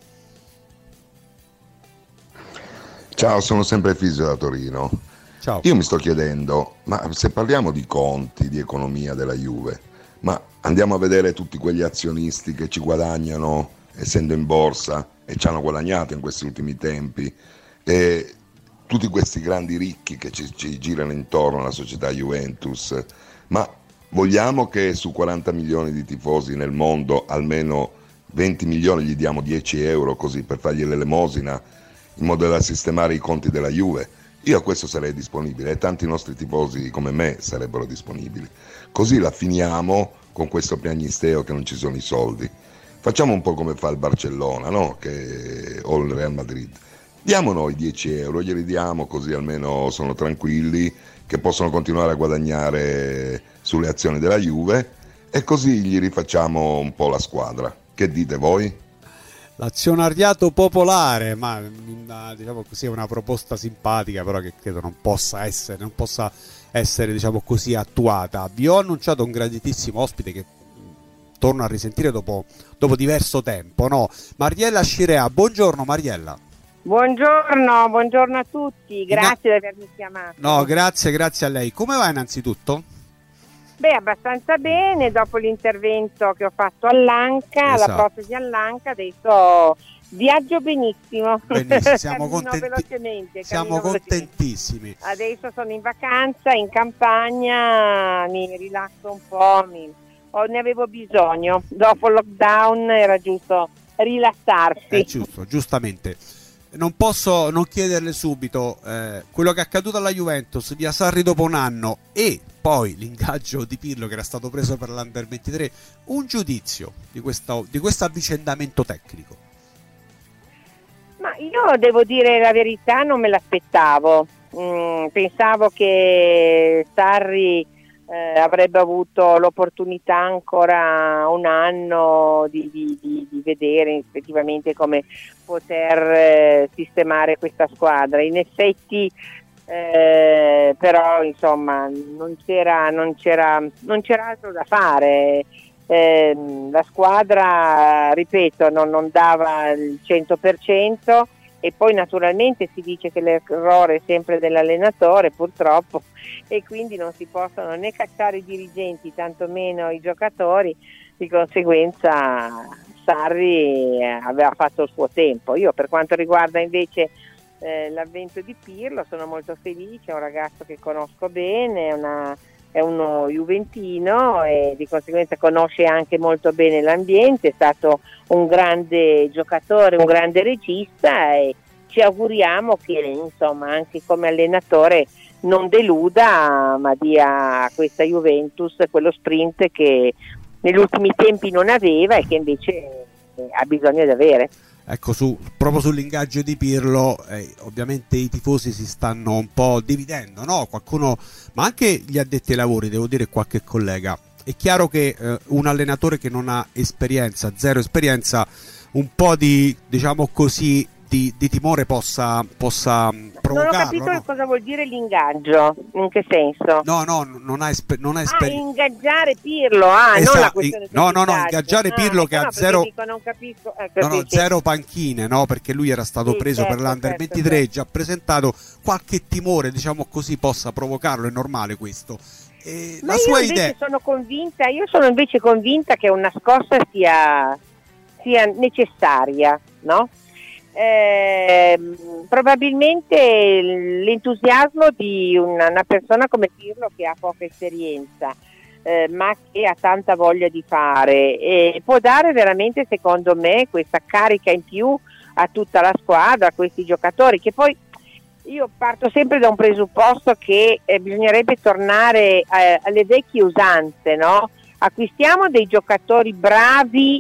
Ciao, sono sempre Fisio da Torino. Ciao. Io mi sto chiedendo, ma se parliamo di conti, di economia della Juve, ma andiamo a vedere tutti quegli azionisti che ci guadagnano essendo in borsa e ci hanno guadagnato in questi ultimi tempi, e tutti questi grandi ricchi che ci girano intorno alla società Juventus, ma vogliamo che su 40 milioni di tifosi nel mondo almeno 20 milioni gli diamo 10 euro così per fargli l'elemosina in modo da sistemare i conti della Juve? Io a questo sarei disponibile e tanti nostri tifosi come me sarebbero disponibili. Così la finiamo con questo piagnisteo che non ci sono i soldi. Facciamo un po' come fa il Barcellona, no? O il Real Madrid. Diamo noi 10 euro, glieli diamo, così almeno sono tranquilli che possono continuare a guadagnare sulle azioni della Juve, e così gli rifacciamo un po' la squadra. Che dite voi? L'azionariato popolare, ma diciamo così, è una proposta simpatica, però che credo non possa essere diciamo così attuata. Vi ho annunciato un graditissimo ospite che torno a risentire dopo diverso tempo, no? Mariella Scirea. Buongiorno Mariella. Buongiorno a tutti, grazie di avermi chiamato. No, grazie a lei. Come va innanzitutto? Beh, abbastanza bene, dopo l'intervento che ho fatto all'Anca, esatto, la protesi all'Anca, adesso viaggio benissimo. Siamo cammino contentissimi. Adesso sono in vacanza, in campagna, mi rilasso un po', ne avevo bisogno, dopo il lockdown era giusto rilassarsi. È giusto, giustamente. Non posso non chiederle subito quello che è accaduto alla Juventus via Sarri dopo un anno, e poi l'ingaggio di Pirlo che era stato preso per l'Under 23, un giudizio di questo avvicendamento tecnico. Ma io devo dire la verità, non me l'aspettavo. Pensavo che Sarri avrebbe avuto l'opportunità ancora un anno di vedere effettivamente come poter sistemare questa squadra. In effetti però insomma non c'era altro da fare. La squadra, ripeto, non dava il 100%, e poi naturalmente si dice che l'errore è sempre dell'allenatore, purtroppo, e quindi non si possono né cacciare i dirigenti, tantomeno i giocatori. Di conseguenza Sarri aveva fatto il suo tempo. Io, per quanto riguarda invece l'avvento di Pirlo, sono molto felice, è un ragazzo che conosco bene, è uno juventino e di conseguenza conosce anche molto bene l'ambiente, è stato un grande giocatore, un grande regista, e ci auguriamo che insomma anche come allenatore non deluda, ma dia a questa Juventus quello sprint che negli ultimi tempi non aveva e che invece ha bisogno di avere. Ecco, proprio sull'ingaggio di Pirlo, ovviamente i tifosi si stanno un po' dividendo, no? Qualcuno, ma anche gli addetti ai lavori, devo dire qualche collega. È chiaro che un allenatore che non ha esperienza, zero esperienza, un po' di, diciamo così, di timore possa provocarlo. Non ho capito cosa vuol dire l'ingaggio, in che senso? No, non ha esperienza. Ingaggiare Pirlo, esatto. Non la questione ingaggiare Pirlo che ha zero, non capisco. Zero panchine, no? Perché lui era stato preso per l'Under 23, già presentato, qualche timore, diciamo così, possa provocarlo, è normale questo. Ma la sua idea. Io sono invece convinta che una scossa sia necessaria, no? Probabilmente l'entusiasmo di una persona come Pirlo, che ha poca esperienza ma che ha tanta voglia di fare, e può dare veramente, secondo me, questa carica in più a tutta la squadra, a questi giocatori, che poi io parto sempre da un presupposto che bisognerebbe tornare alle vecchie usanze, no? Acquistiamo dei giocatori bravi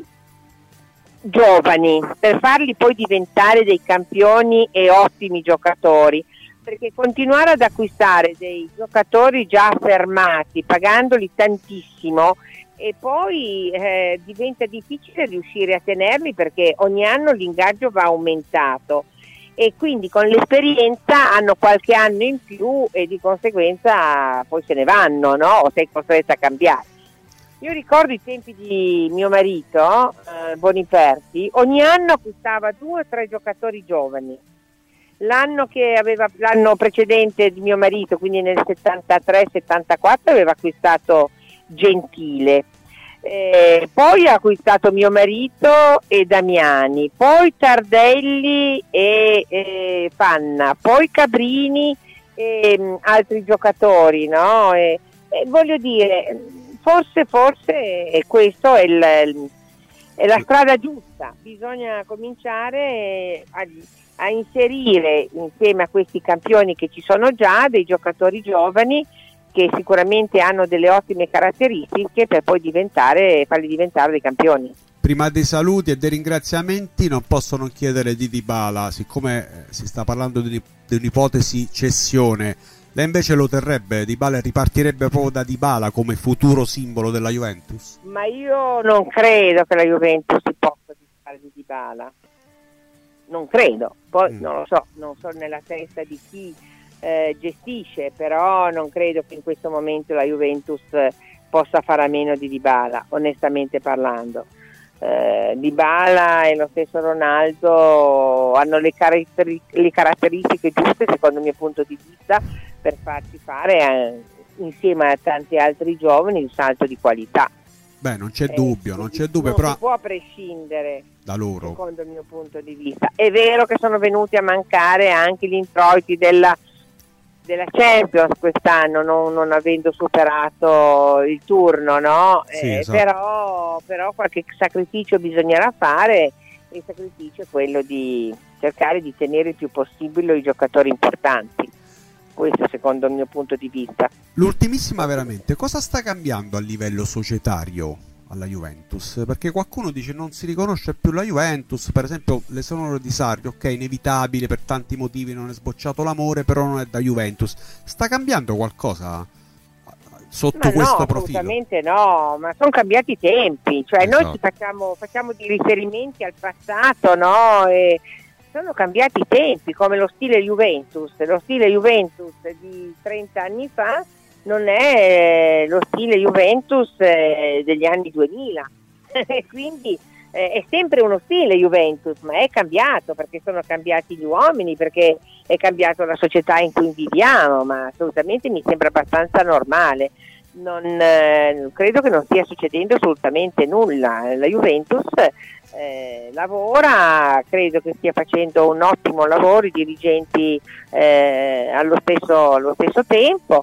giovani per farli poi diventare dei campioni e ottimi giocatori, perché continuare ad acquistare dei giocatori già affermati pagandoli tantissimo e poi diventa difficile riuscire a tenerli, perché ogni anno l'ingaggio va aumentato e quindi con l'esperienza hanno qualche anno in più e di conseguenza poi se ne vanno, no? O sei costretta a cambiare. Io ricordo i tempi di mio marito, Boniperti, ogni anno acquistava 2 o 3 giocatori giovani. L'anno precedente di mio marito, quindi nel 73-74, aveva acquistato Gentile, poi ha acquistato mio marito e Damiani, poi Tardelli e Panna, poi Cabrini e altri giocatori, no? E voglio dire, forse questo è la strada giusta. Bisogna cominciare a inserire insieme a questi campioni che ci sono già dei giocatori giovani che sicuramente hanno delle ottime caratteristiche per poi farli diventare dei campioni. Prima dei saluti e dei ringraziamenti non posso non chiedere di Dybala, siccome si sta parlando di un'ipotesi cessione. Lei invece lo terrebbe Dybala e ripartirebbe proprio da Dybala come futuro simbolo della Juventus? Ma io non credo che la Juventus si possa disfare di Dybala, non credo, poi non lo so, non so nella testa di chi gestisce, però non credo che in questo momento la Juventus possa fare a meno di Dybala, onestamente parlando. Dybala e lo stesso Ronaldo hanno le caratteristiche giuste, secondo il mio punto di vista, per farci fare insieme a tanti altri giovani un salto di qualità. Beh, non c'è dubbio, non però si può prescindere da loro, secondo il mio punto di vista. È vero che sono venuti a mancare anche gli introiti della Champions quest'anno, non avendo superato il turno, no? Sì, esatto. Però qualche sacrificio bisognerà fare, e il sacrificio è quello di cercare di tenere il più possibile i giocatori importanti. Questo secondo il mio punto di vista. L'ultimissima veramente, cosa sta cambiando a livello societario alla Juventus, perché qualcuno dice non si riconosce più la Juventus, per esempio l'esonero di Sarri, ok, inevitabile per tanti motivi, non è sbocciato l'amore, però non è da Juventus. Sta cambiando qualcosa sotto questo profilo? Assolutamente no, ma sono cambiati i tempi, cioè esatto. Noi ci facciamo dei riferimenti al passato, no? E sono cambiati i tempi, come lo stile Juventus di 30 anni fa non è lo stile Juventus degli anni 2000 quindi è sempre uno stile Juventus, ma è cambiato perché sono cambiati gli uomini, perché è cambiata la società in cui viviamo, ma assolutamente mi sembra abbastanza normale. Non credo che non stia succedendo assolutamente nulla. La Juventus lavora, credo che stia facendo un ottimo lavoro, i dirigenti allo stesso tempo.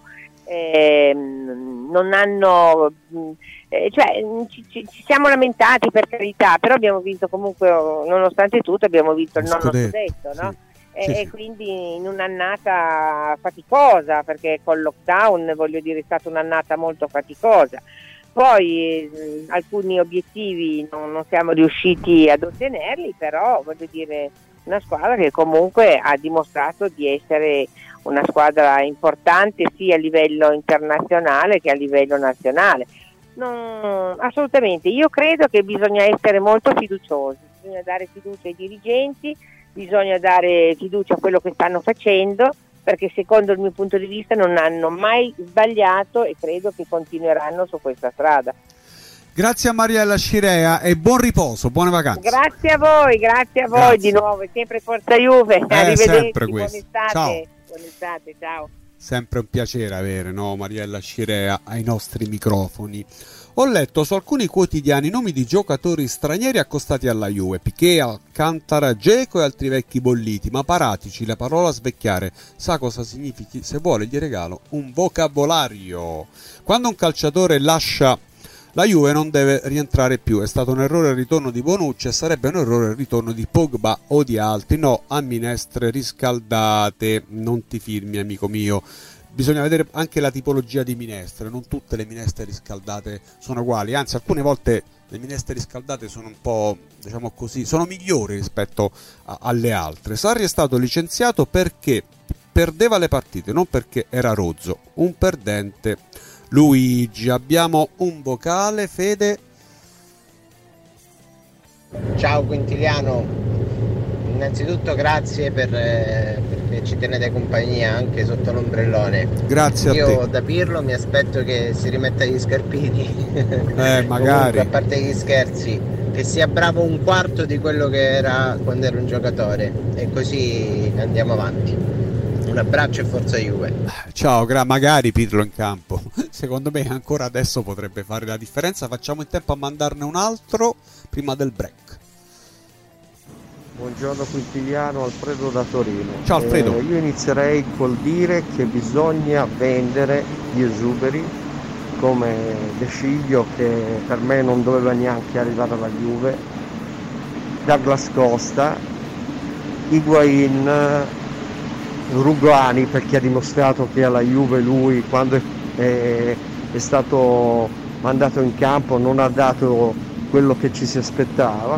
Non hanno ci siamo lamentati, per carità, però abbiamo vinto comunque, nonostante tutto abbiamo vinto il nono scudetto, no? Sì. E quindi in un'annata faticosa, perché col lockdown, voglio dire, è stata un'annata molto faticosa. Poi alcuni obiettivi non siamo riusciti ad ottenerli, però voglio dire, una squadra che comunque ha dimostrato di essere una squadra importante sia a livello internazionale che a livello nazionale. Assolutamente, io credo che bisogna essere molto fiduciosi, bisogna dare fiducia ai dirigenti, bisogna dare fiducia a quello che stanno facendo, perché secondo il mio punto di vista non hanno mai sbagliato e credo che continueranno su questa strada. Grazie a Mariella Scirea e buon riposo, buone vacanze. Grazie a voi grazie. Di nuovo, sempre Forza Juve, arrivederci, buona estate. Buona estate, ciao. Sempre un piacere avere, no, Mariella Scirea ai nostri microfoni. Ho letto su alcuni quotidiani nomi di giocatori stranieri accostati alla Juve: Piqué, Alcantara, Dzeko e altri vecchi bolliti, ma Paratici, la parola svecchiare, sa cosa significhi? Se vuole gli regalo un vocabolario. Quando un calciatore lascia la Juve non deve rientrare più. È stato un errore il ritorno di Bonucci e sarebbe un errore il ritorno di Pogba o di altri. No a minestre riscaldate. Non ti firmi, amico mio. Bisogna vedere anche la tipologia di minestre. Non tutte le minestre riscaldate sono uguali, anzi alcune volte le minestre riscaldate sono un po', diciamo così, sono migliori rispetto alle altre. Sarri è stato licenziato perché perdeva le partite, non perché era rozzo. Un perdente. Luigi, abbiamo un vocale, Fede. Ciao Quintiliano, innanzitutto grazie perché ci tenete compagnia anche sotto l'ombrellone. Grazie a te. Io da Pirlo mi aspetto che si rimetta gli scarpini. Magari. Comunque, a parte gli scherzi, che sia bravo un quarto di quello che era quando era un giocatore, e così andiamo avanti. Un abbraccio e forza Juve. Ciao, magari Pirlo in campo. Secondo me ancora adesso potrebbe fare la differenza. Facciamo in tempo a mandarne un altro prima del break. Buongiorno Quintiliano, Alfredo da Torino. Ciao Alfredo. Io inizierei col dire che bisogna vendere gli esuberi come De Sciglio, che per me non doveva neanche arrivare alla Juve, Douglas Costa, Higuain, Rugani, perché ha dimostrato che alla Juve lui, quando è stato mandato in campo, non ha dato quello che ci si aspettava,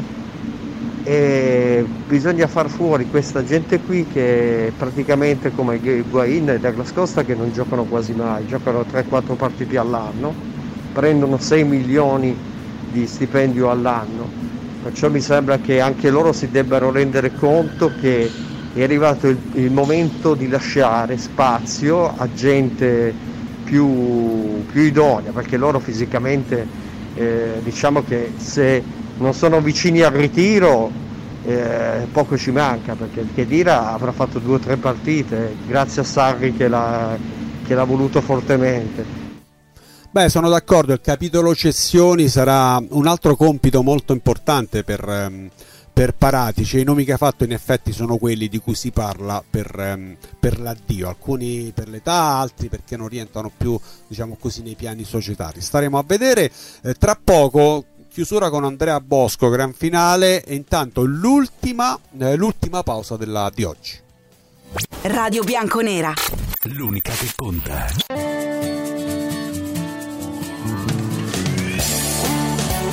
e bisogna far fuori questa gente qui che praticamente come Higuain e Douglas Costa, che non giocano quasi mai, giocano 3-4 partite all'anno, prendono 6 milioni di stipendio all'anno, perciò mi sembra che anche loro si debbano rendere conto che è arrivato il momento di lasciare spazio a gente più idonea, perché loro fisicamente diciamo che se non sono vicini al ritiro poco ci manca, perché il Khedira avrà fatto 2 o 3 partite grazie a Sarri che l'ha voluto fortemente. Beh, sono d'accordo, il capitolo cessioni sarà un altro compito molto importante per Paratici. I nomi che ha fatto in effetti sono quelli di cui si parla per l'addio, alcuni per l'età, altri perché non rientrano più, diciamo così, nei piani societari. Staremo a vedere tra poco. Chiusura con Andrea Bosco, gran finale, e intanto l'ultima pausa di oggi. Radio Bianconera, l'unica che conta.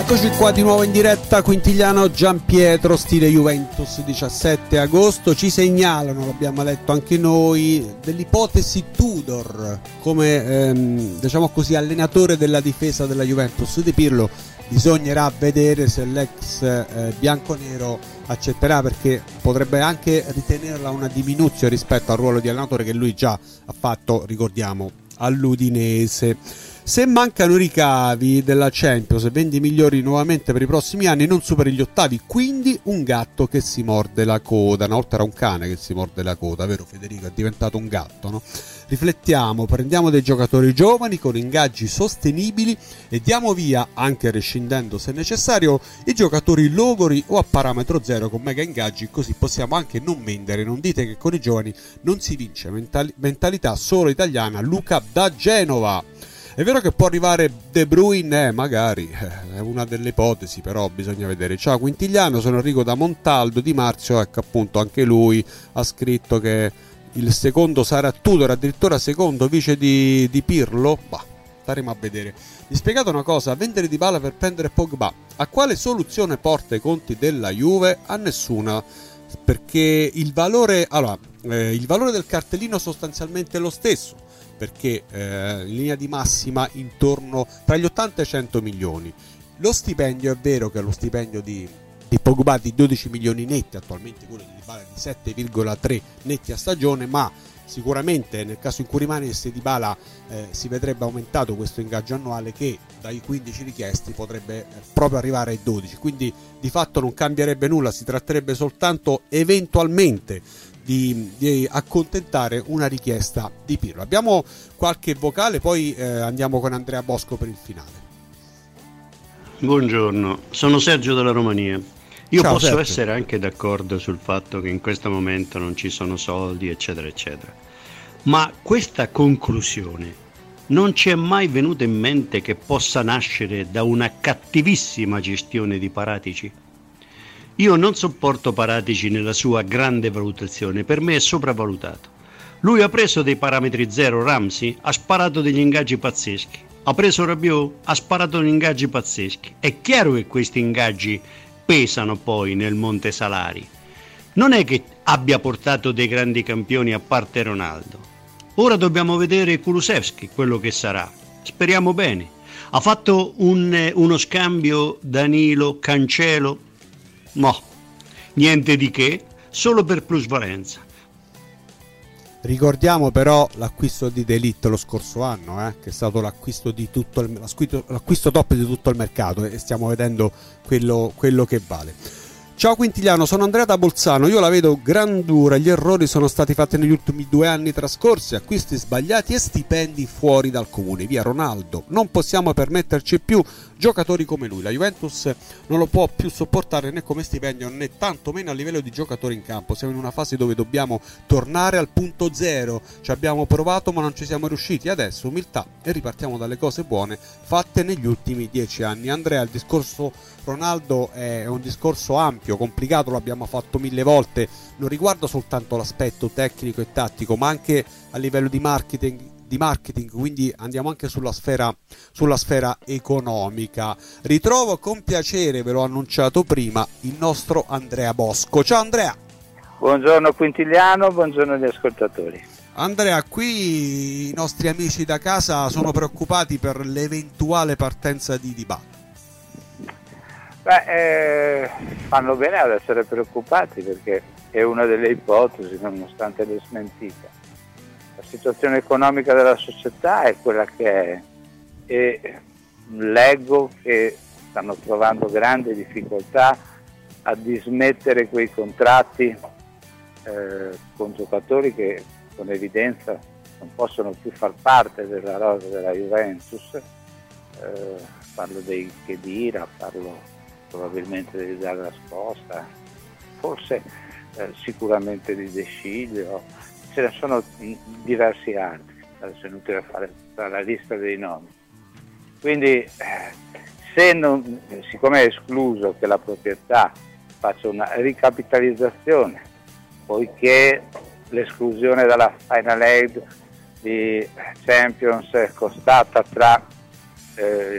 Eccoci qua di nuovo in diretta. Quintiliano Giampietro, stile Juventus, 17 agosto. Ci segnalano, l'abbiamo letto anche noi, dell'ipotesi Tudor come diciamo così allenatore della difesa della Juventus di Pirlo. Bisognerà vedere se l'ex bianconero accetterà, perché potrebbe anche ritenerla una diminuzione rispetto al ruolo di allenatore che lui già ha fatto, ricordiamo, all'Udinese. Se mancano i ricavi della Champions e vendi migliori nuovamente per i prossimi anni, non superi gli ottavi, quindi un gatto che si morde la coda. Una volta era un cane che si morde la coda, vero Federico? È diventato un gatto, no? Riflettiamo, prendiamo dei giocatori giovani con ingaggi sostenibili e diamo via, anche rescindendo se necessario, i giocatori logori o a parametro zero con mega ingaggi, così possiamo anche non vendere. Non dite che con i giovani non si vince. Mentalità solo italiana. Luca da Genova. È vero che può arrivare De Bruyne? Magari, è una delle ipotesi, però bisogna vedere. Ciao Quintiliano, sono Enrico da Montaldo. Di Marzio, ecco appunto, anche lui ha scritto che il secondo sarà Tudor, addirittura secondo vice di Pirlo. Bah, staremo a vedere. Mi spiegate una cosa: vendere Dybala per prendere Pogba, a quale soluzione porta i conti della Juve? A nessuna, perché il valore del cartellino sostanzialmente è lo stesso, perché in linea di massima intorno tra gli 80 e i 100 milioni. Lo stipendio, è vero che lo stipendio di Pogba di 12 milioni netti, attualmente quello di Dybala di 7,3 netti a stagione, ma sicuramente nel caso in cui rimanesse Dybala si vedrebbe aumentato questo ingaggio annuale, che dai 15 richiesti potrebbe proprio arrivare ai 12, quindi di fatto non cambierebbe nulla, si tratterebbe soltanto eventualmente di accontentare una richiesta di Pirlo. Abbiamo qualche vocale, poi andiamo con Andrea Bosco per il finale. Buongiorno, sono Sergio dalla Romania. Io Ciao, posso Sergio. essere anche d'accordo sul fatto che in questo momento non ci sono soldi, eccetera, eccetera. Ma questa conclusione non ci è mai venuta in mente che possa nascere da una cattivissima gestione di Paratici? Io non sopporto Paratici nella sua grande valutazione, per me è sopravvalutato. Lui ha preso dei parametri zero, Ramsey ha sparato degli ingaggi pazzeschi, ha preso Rabiot, ha sparato degli ingaggi pazzeschi. È chiaro che questi ingaggi pesano poi nel monte salari. Non è che abbia portato dei grandi campioni a parte Ronaldo. Ora dobbiamo vedere Kulusevski, quello che sarà. Speriamo bene. Ha fatto uno scambio Danilo-Cancelo? No, niente di che, solo per plusvalenza. Ricordiamo però l'acquisto di De Ligt lo scorso anno, che è stato l'acquisto top di tutto il mercato, e stiamo vedendo quello che vale. Ciao Quintiliano, sono Andrea da Bolzano. Io la vedo gran dura, gli errori sono stati fatti negli ultimi 2 anni trascorsi, acquisti sbagliati e stipendi fuori dal comune. Via Ronaldo, non possiamo permetterci più giocatori come lui. La Juventus non lo può più sopportare né come stipendio né tanto meno a livello di giocatori in campo. Siamo in una fase dove dobbiamo tornare al punto zero. Ci abbiamo provato ma non ci siamo riusciti. Adesso umiltà e ripartiamo dalle cose buone fatte negli ultimi 10 anni. Andrea, il discorso Ronaldo è un discorso ampio, complicato, lo abbiamo fatto 1000 volte, non riguarda soltanto l'aspetto tecnico e tattico, ma anche a livello di marketing, quindi andiamo anche sulla sfera economica. Ritrovo con piacere, ve l'ho annunciato prima, il nostro Andrea Bosco. Ciao Andrea. Buongiorno Quintiliano, buongiorno agli ascoltatori. Andrea, qui i nostri amici da casa sono preoccupati per l'eventuale partenza di Dybala. Fanno bene ad essere preoccupati, perché è una delle ipotesi, nonostante le smentite. La situazione economica della società è quella che è, e leggo che stanno trovando grandi difficoltà a dismettere quei contratti con giocatori che con evidenza non possono più far parte della rosa della Juventus. Parlo dei Khedira, parlo probabilmente di Douglas Costa, forse sicuramente di De Sciglio, ce ne sono diversi altri, adesso è inutile fare la lista dei nomi. Quindi siccome è escluso che la proprietà faccia una ricapitalizzazione, poiché l'esclusione dalla Final 8 di Champions è costata tra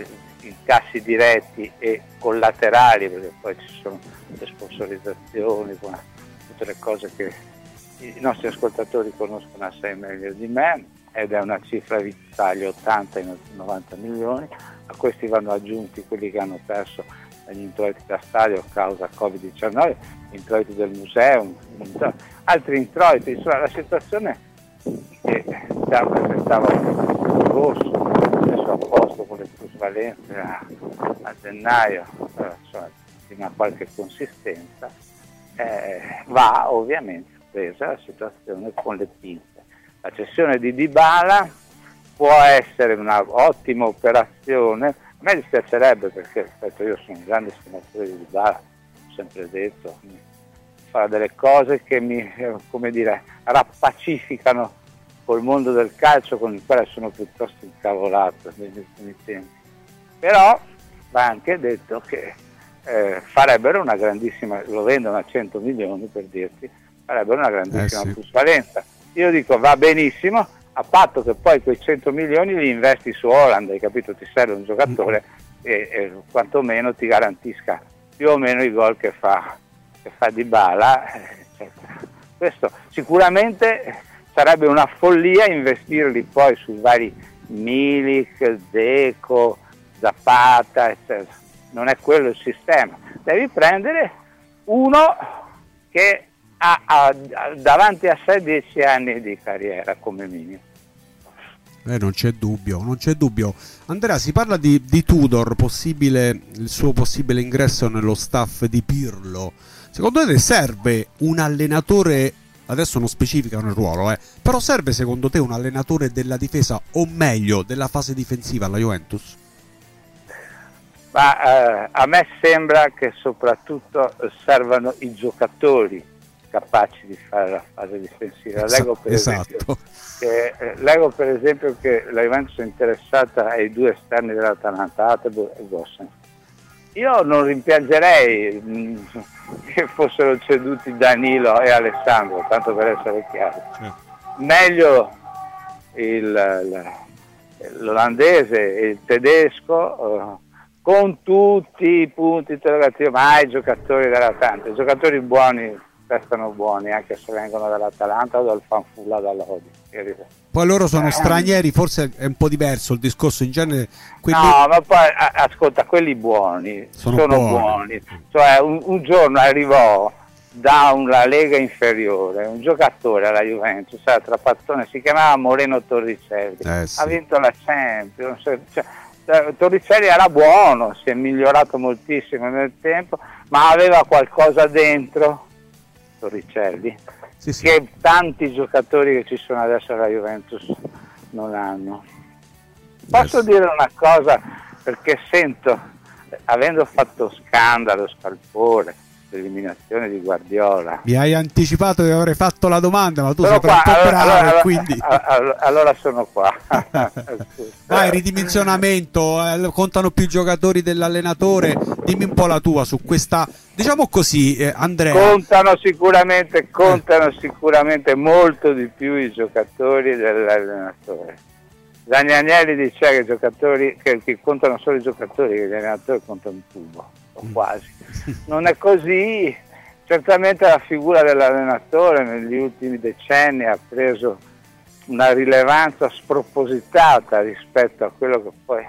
incassi diretti e collaterali, perché poi ci sono le sponsorizzazioni, tutte le cose che i nostri ascoltatori conoscono assai meglio di me, ed è una cifra di taglio 80-90 milioni. A questi vanno aggiunti quelli che hanno perso gli introiti da stadio a causa Covid-19, introiti del museo, altri introiti. Insomma, la situazione che già presentava un rosso, adesso a posto con le plusvalenze a gennaio, insomma, di una qualche consistenza, va ovviamente presa la situazione con le pinze. La cessione di Dybala può essere una ottima operazione. A me dispiacerebbe, perché ripeto, io sono un grande stimatore di Dybala, ho sempre detto, fa delle cose che mi, come dire, rappacificano col mondo del calcio, con il quale sono piuttosto incavolato negli ultimi tempi. Però va anche detto che farebbero una grandissima, lo vendono a 100 milioni per dirti, farebbero una grandissima plusvalenza. Io dico va benissimo, a patto che poi quei 100 milioni li investi su Haaland, hai capito? Ti serve un giocatore e quantomeno ti garantisca più o meno i gol che fa Dybala. Questo sicuramente sarebbe una follia investirli poi su vari Milik, Dzeko, Zapata, eccetera. Non è quello il sistema. Devi prendere uno che ha davanti a sé 10 anni di carriera come minimo. Non c'è dubbio. Andrea, si parla di Tudor, il suo possibile ingresso nello staff di Pirlo. Secondo te serve un allenatore, adesso non specificano il ruolo, però serve secondo te un allenatore della difesa, o meglio della fase difensiva alla Juventus? Ma a me sembra che soprattutto servano i giocatori capaci di fare la fase difensiva. Leggo per esempio che la Juventus è interessata ai 2 esterni dell'Atalanta, Atebo e Gossen. Io non rimpiangerei che fossero ceduti Danilo e Alessandro, tanto per essere chiari. Meglio l'olandese e il tedesco, con tutti i punti interrogativi, ma i giocatori dell'Atalanta, i giocatori buoni restano buoni anche se vengono dall'Atalanta o dal Fanfulla, dall'Odi. Poi loro sono stranieri, forse è un po' diverso il discorso in genere. No, ma poi ascolta, quelli buoni sono buoni. Cioè un giorno arrivò da una lega inferiore un giocatore alla Juventus, trapazzone, si chiamava Moreno Torricelli, ha vinto la Champions, Torricelli era buono, si è migliorato moltissimo nel tempo, ma aveva qualcosa dentro Torricelli che tanti giocatori che ci sono adesso alla Juventus non hanno. Posso dire una cosa, perché sento, avendo fatto scandalo, scalpore, l'eliminazione di Guardiola. Mi hai anticipato che avrei fatto la domanda, ma tu sei troppo bravo, quindi allora sono qua. Vai, ridimensionamento, contano più giocatori dell'allenatore. Dimmi un po' la tua su questa, diciamo così, Andrea. Contano sicuramente molto di più i giocatori dell'allenatore. Dani Agnelli diceva che i giocatori che contano solo i giocatori, che gli allenatori contano un tubo, o quasi. Non è così. Certamente la figura dell'allenatore negli ultimi decenni ha preso una rilevanza spropositata rispetto a quello che poi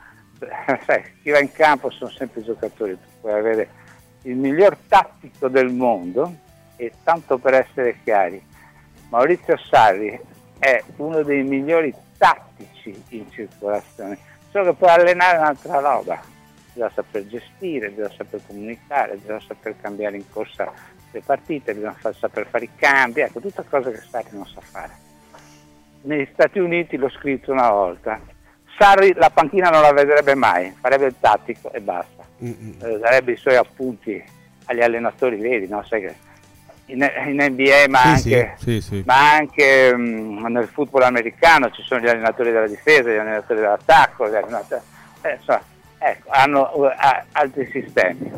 chi va in campo sono sempre i giocatori. Tu puoi avere il miglior tattico del mondo, e tanto per essere chiari, Maurizio Sarri è uno dei migliori tattici in circolazione, solo che puoi allenare un'altra roba. Bisogna saper gestire, bisogna saper comunicare, bisogna saper cambiare in corsa le partite, bisogna saper fare i cambi, ecco, tutte cose che Sarri non sa fare. Negli Stati Uniti, l'ho scritto una volta, Sarri la panchina non la vedrebbe mai, farebbe il tattico e basta. Darebbe i suoi appunti agli allenatori veri, no? Sai che in NBA ma anche nel football americano ci sono gli allenatori della difesa, gli allenatori dell'attacco, hanno altri sistemi.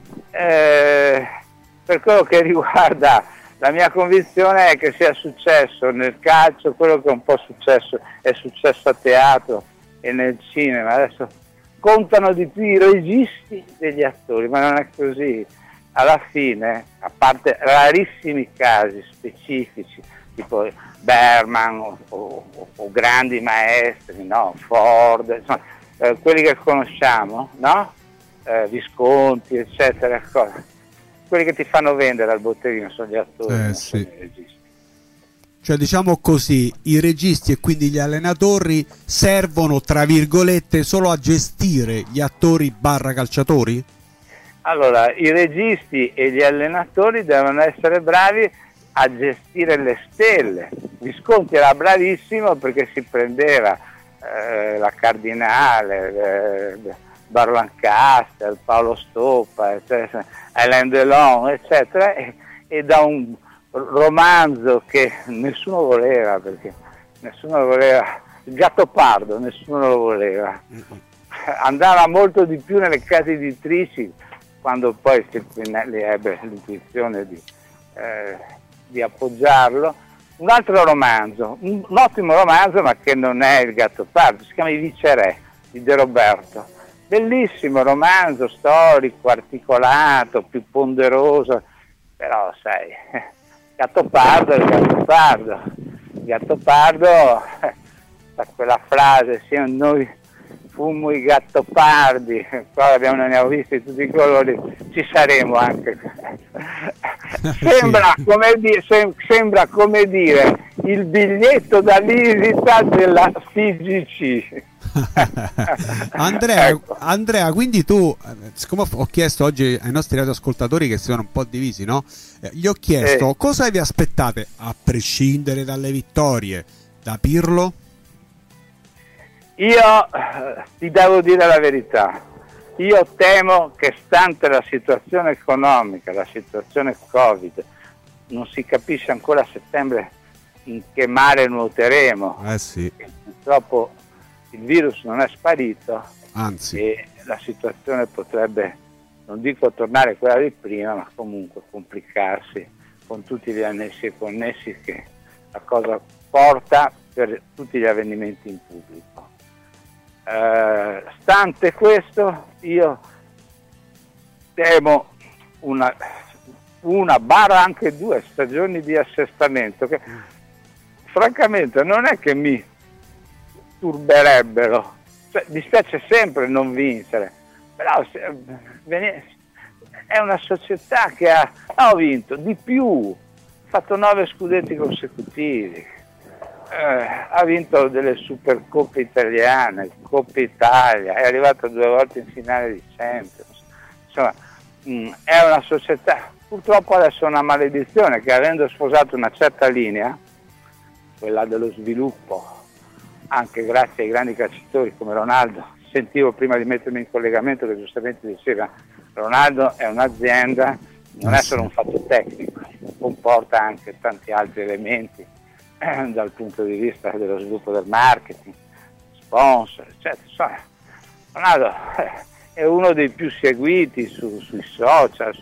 Per quello che riguarda la mia convinzione è che sia successo nel calcio quello che è un po' è successo a teatro e nel cinema. Adesso contano di più i registi degli attori, ma non è così. Alla fine, a parte rarissimi casi specifici, tipo Berman o grandi maestri, no? Ford, insomma, quelli che conosciamo, no? Visconti, eccetera, quelli che ti fanno vendere al botteghino sono gli attori, non sono i registi. Cioè, diciamo così, i registi e quindi gli allenatori servono, tra virgolette, solo a gestire gli attori / calciatori? Allora, i registi e gli allenatori devono essere bravi a gestire le stelle. Visconti era bravissimo perché si prendeva la Cardinale, Barlancaster, Paolo Stoppa, Alain Delon, eccetera, e da un romanzo che nessuno voleva, perché nessuno lo voleva, il Gattopardo nessuno lo voleva, andava molto di più nelle case editrici, quando poi Feltrinelli ebbe l'intuizione di appoggiarlo. Un altro romanzo, un ottimo romanzo, ma che non è il Gattopardo, si chiama I Viceré di De Roberto, bellissimo romanzo storico, articolato, più ponderoso, però sai, Gattopardo è il Gattopardo. Il Gattopardo, quella frase, sì, noi fummo i gattopardi, poi ne abbiamo visti tutti i colori, ci saremo anche. Sembra, sembra come dire il biglietto da visita della FIGC. Andrea, quindi tu, siccome ho chiesto oggi ai nostri radioascoltatori che si sono un po' divisi, no? Gli ho chiesto cosa vi aspettate a prescindere dalle vittorie da Pirlo? Io ti devo dire la verità, io temo che, stante la situazione economica, la situazione Covid, non si capisce ancora a settembre in che mare nuoteremo. Sì. Purtroppo il virus non è sparito, anzi, e la situazione potrebbe, non dico tornare quella di prima, ma comunque complicarsi con tutti gli annessi e connessi che la cosa porta per tutti gli avvenimenti in pubblico. Stante questo, io temo una barra anche 2 stagioni di assestamento che francamente non è che mi turberebbero, cioè, dispiace sempre non vincere, però è una società che ha vinto di più, ha fatto 9 scudetti consecutivi, ha vinto delle Supercoppe italiane, Coppa Italia, è arrivata 2 volte in finale di Champions, insomma è una società, purtroppo adesso è una maledizione che, avendo sposato una certa linea, quella dello sviluppo, anche grazie ai grandi calciatori come Ronaldo, sentivo prima di mettermi in collegamento che giustamente diceva Ronaldo è un'azienda, non è solo un fatto tecnico, comporta anche tanti altri elementi dal punto di vista dello sviluppo del marketing, sponsor, eccetera. Insomma, Ronaldo è uno dei più seguiti sui social,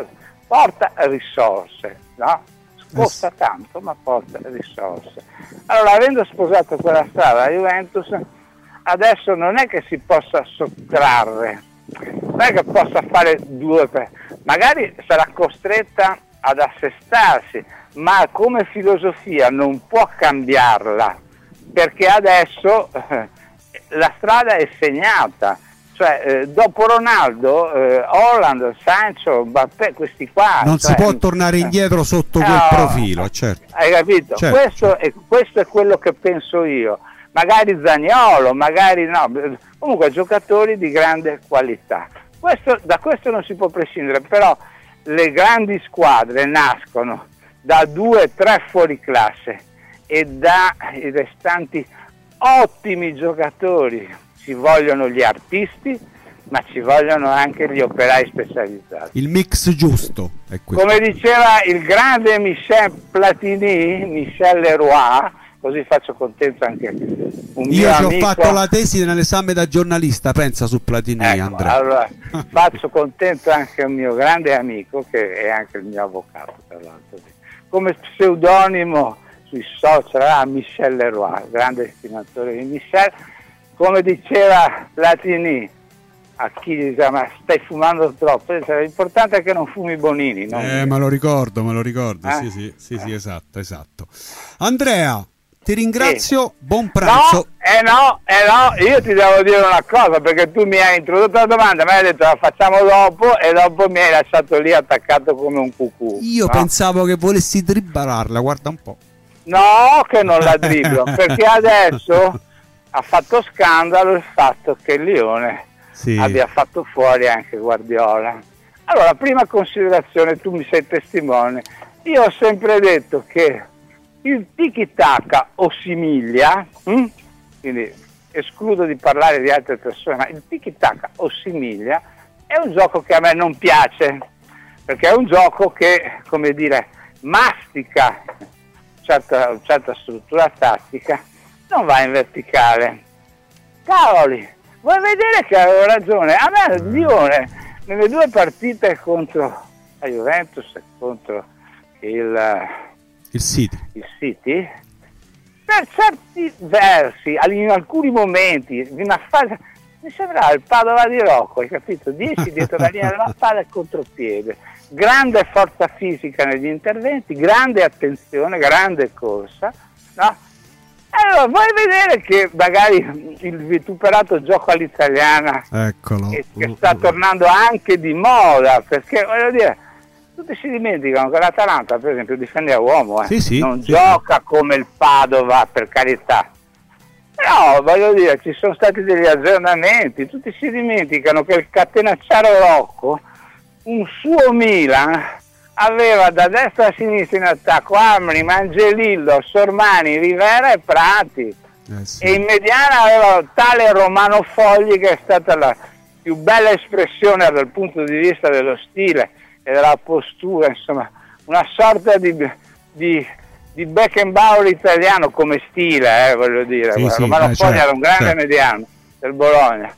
porta risorse, no? Costa tanto ma porta risorse. Allora, avendo sposato quella strada, la Juventus adesso non è che si possa sottrarre, non è che possa fare magari sarà costretta ad assestarsi, ma come filosofia non può cambiarla, perché adesso la strada è segnata, cioè dopo Ronaldo, Haaland, Sancho, Mbappé, questi qua non si può tornare indietro sotto quel profilo, certo. Hai capito? Certo. Questo è quello che penso io, magari Zaniolo, magari no, comunque giocatori di grande qualità, da questo non si può prescindere, però le grandi squadre nascono da 2-3 fuoriclasse e dai restanti ottimi giocatori. Ci vogliono gli artisti, ma ci vogliono anche gli operai specializzati. Il mix giusto è questo. Come diceva il grande Michel Platini, Michel Leroy, così faccio contento anche un mio amico. Io ci ho fatto la tesi nell'esame da giornalista, pensa su Platini, Andrea. Allora, faccio contento anche un mio grande amico, che è anche il mio avvocato, tra l'altro. Come pseudonimo sui social, Michel Leroy, grande estimatore di Michel. Come diceva Platini, a chi dice ma stai fumando troppo, l'importante è che non fumi Bonini, no? Me lo ricordo, sì, esatto. Andrea, ti ringrazio, buon pranzo. No, io ti devo dire una cosa, perché tu mi hai introdotto la domanda, mi hai detto la facciamo dopo e dopo mi hai lasciato lì attaccato come un cucù. Io pensavo che volessi dribblarla, guarda un po'. No, che non la dribblo, perché adesso ha fatto scandalo il fatto che il Lione abbia fatto fuori anche Guardiola. Allora, prima considerazione, tu mi sei testimone, io ho sempre detto che il tiki-taka ossimiglia, quindi escludo di parlare di altre persone, ma il tiki-taka ossimiglia è un gioco che a me non piace, perché è un gioco che, come dire, mastica certa struttura tattica, non va in verticale. Cavoli, vuoi vedere che avevo ragione? A me il Lione, nelle 2 partite contro la Juventus e contro il City, per certi versi, in alcuni momenti, in una fase, mi sembrava il Padova di Rocco, hai capito? 10 dietro la linea della palla e contropiede, grande forza fisica negli interventi, grande attenzione, grande corsa, no? Allora, vuoi vedere che magari il vituperato gioco all'italiana che sta tornando anche di moda, perché voglio dire, tutti si dimenticano che l'Atalanta, per esempio, difende a uomo, non gioca come il Padova, per carità. Però voglio dire, ci sono stati degli aggiornamenti, tutti si dimenticano che il catenacciaro Rocco, un suo Milan, aveva da destra a sinistra in attacco Armani, Mangelillo, Sormani, Rivera e Prati, e in mediana aveva tale Romano Fogli, che è stata la più bella espressione dal punto di vista dello stile e della postura, insomma una sorta di Beckenbauer italiano come stile, voglio dire. Romano Fogli era un grande mediano del Bologna.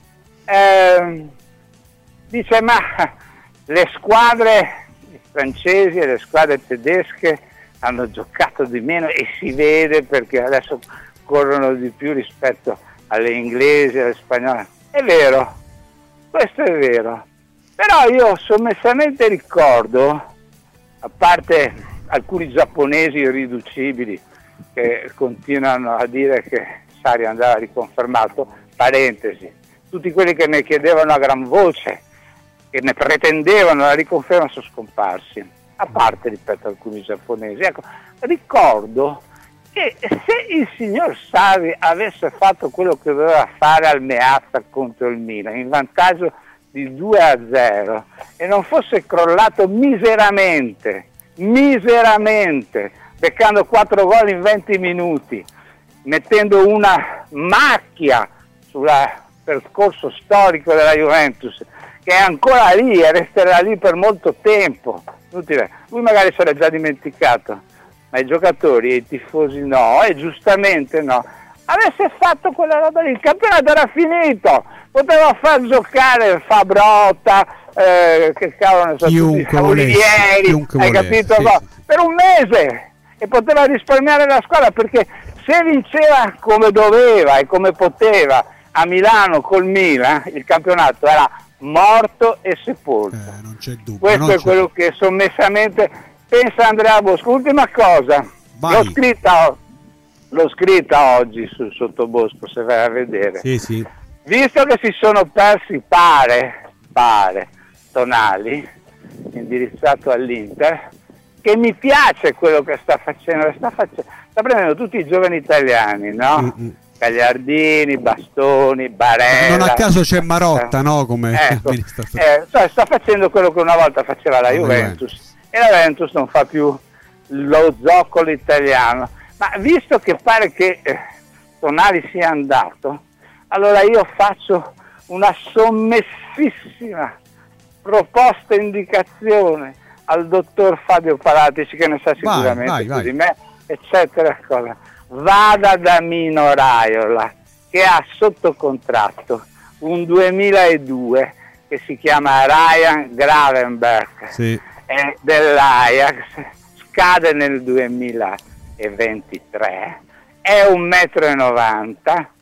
Dice ma le squadre francesi e le squadre tedesche hanno giocato di meno, e si vede perché adesso corrono di più rispetto alle inglesi, alle spagnole. È vero, questo è vero, però io sommessamente ricordo, a parte alcuni giapponesi irriducibili che continuano a dire che Sarri andava riconfermato, parentesi, tutti quelli che ne chiedevano a gran voce, che ne pretendevano la riconferma, sono scomparsi, a parte, ripeto, alcuni giapponesi. Ecco, ricordo che se il signor Sarri avesse fatto quello che doveva fare al Meazza contro il Milan, in vantaggio di 2-0, e non fosse crollato miseramente, beccando 4 gol in 20 minuti, mettendo una macchia sul percorso storico della Juventus, che è ancora lì e resterà lì per molto tempo. Inutile. Lui magari se l'è già dimenticato, ma i giocatori e i tifosi no, e giustamente no. Avesse fatto quella roba lì, il campionato era finito, poteva far giocare Fabrotta, che cavolo ne so, chiunque Olivieri, hai capito? Per un mese, e poteva risparmiare la squadra, perché se vinceva come doveva e come poteva a Milano col Milan, il campionato era morto e sepolto. Non c'è dubbio. Questo è quello che sommessamente pensa Andrea Bosco. Ultima cosa, l'ho scritta oggi sul sottobosco, se vai a vedere. Sì. Visto che si sono persi, pare, Tonali, indirizzato all'Inter, che mi piace quello che sta facendo, sta prendendo tutti i giovani italiani, no? Gagliardini, Bastoni, Barella. Non a caso c'è Marotta, no? Come sta facendo quello che una volta faceva la Juventus, e la Juventus non fa più lo zoccolo italiano. Ma visto che pare che Tonali sia andato, allora io faccio una sommessissima proposta, indicazione al dottor Fabio Paratici, che ne sa sicuramente più di me, eccetera. Vada da Mino Raiola, che ha sotto contratto un 2002 che si chiama Ryan Gravenberch, è dell'Ajax, scade nel 2023, è 1,90 m,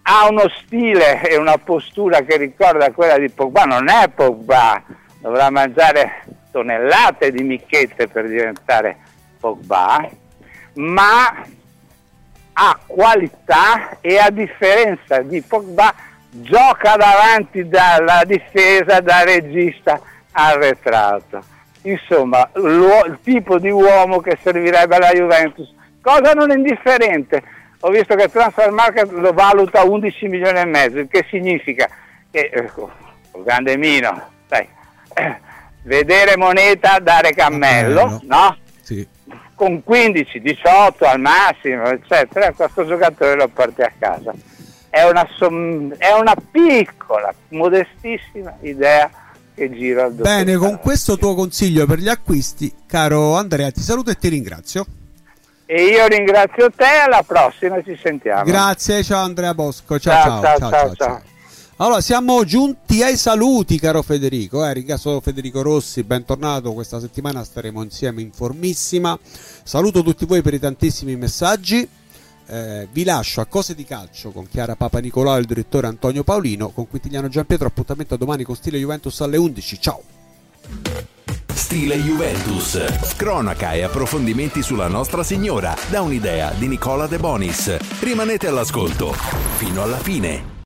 ha uno stile e una postura che ricorda quella di Pogba. Non è Pogba, dovrà mangiare tonnellate di micchette per diventare Pogba, ma ha qualità e a differenza di Pogba gioca davanti dalla difesa da regista arretrato. Insomma, il tipo di uomo che servirebbe alla Juventus, cosa non indifferente. Ho visto che il Transfer Market lo valuta 11 milioni e mezzo, il che significa che grande Mino, sai, vedere moneta, dare cammello, no? Sì. Con 15, 18 al massimo, eccetera, questo giocatore lo porti a casa. È una piccola, modestissima idea che gira al dottor Bene, con Carlo. questo tuo consiglio per gli acquisti, caro Andrea, ti saluto e ti ringrazio. E io ringrazio te, alla prossima ci sentiamo. Grazie, ciao Andrea Bosco, ciao. Allora, siamo giunti ai saluti, caro Federico. Ringrazio Federico Rossi, bentornato. Questa settimana staremo insieme in formissima. Saluto tutti voi per i tantissimi messaggi. Vi lascio a Cose di Calcio con Chiara Papanicolao e il direttore Antonio Paolino. Con Quintiliano Gianpietro, appuntamento a domani con Stile Juventus alle 11. Ciao. Stile Juventus, cronaca e approfondimenti sulla Nostra Signora, da un'idea di Nicola De Bonis. Rimanete all'ascolto fino alla fine.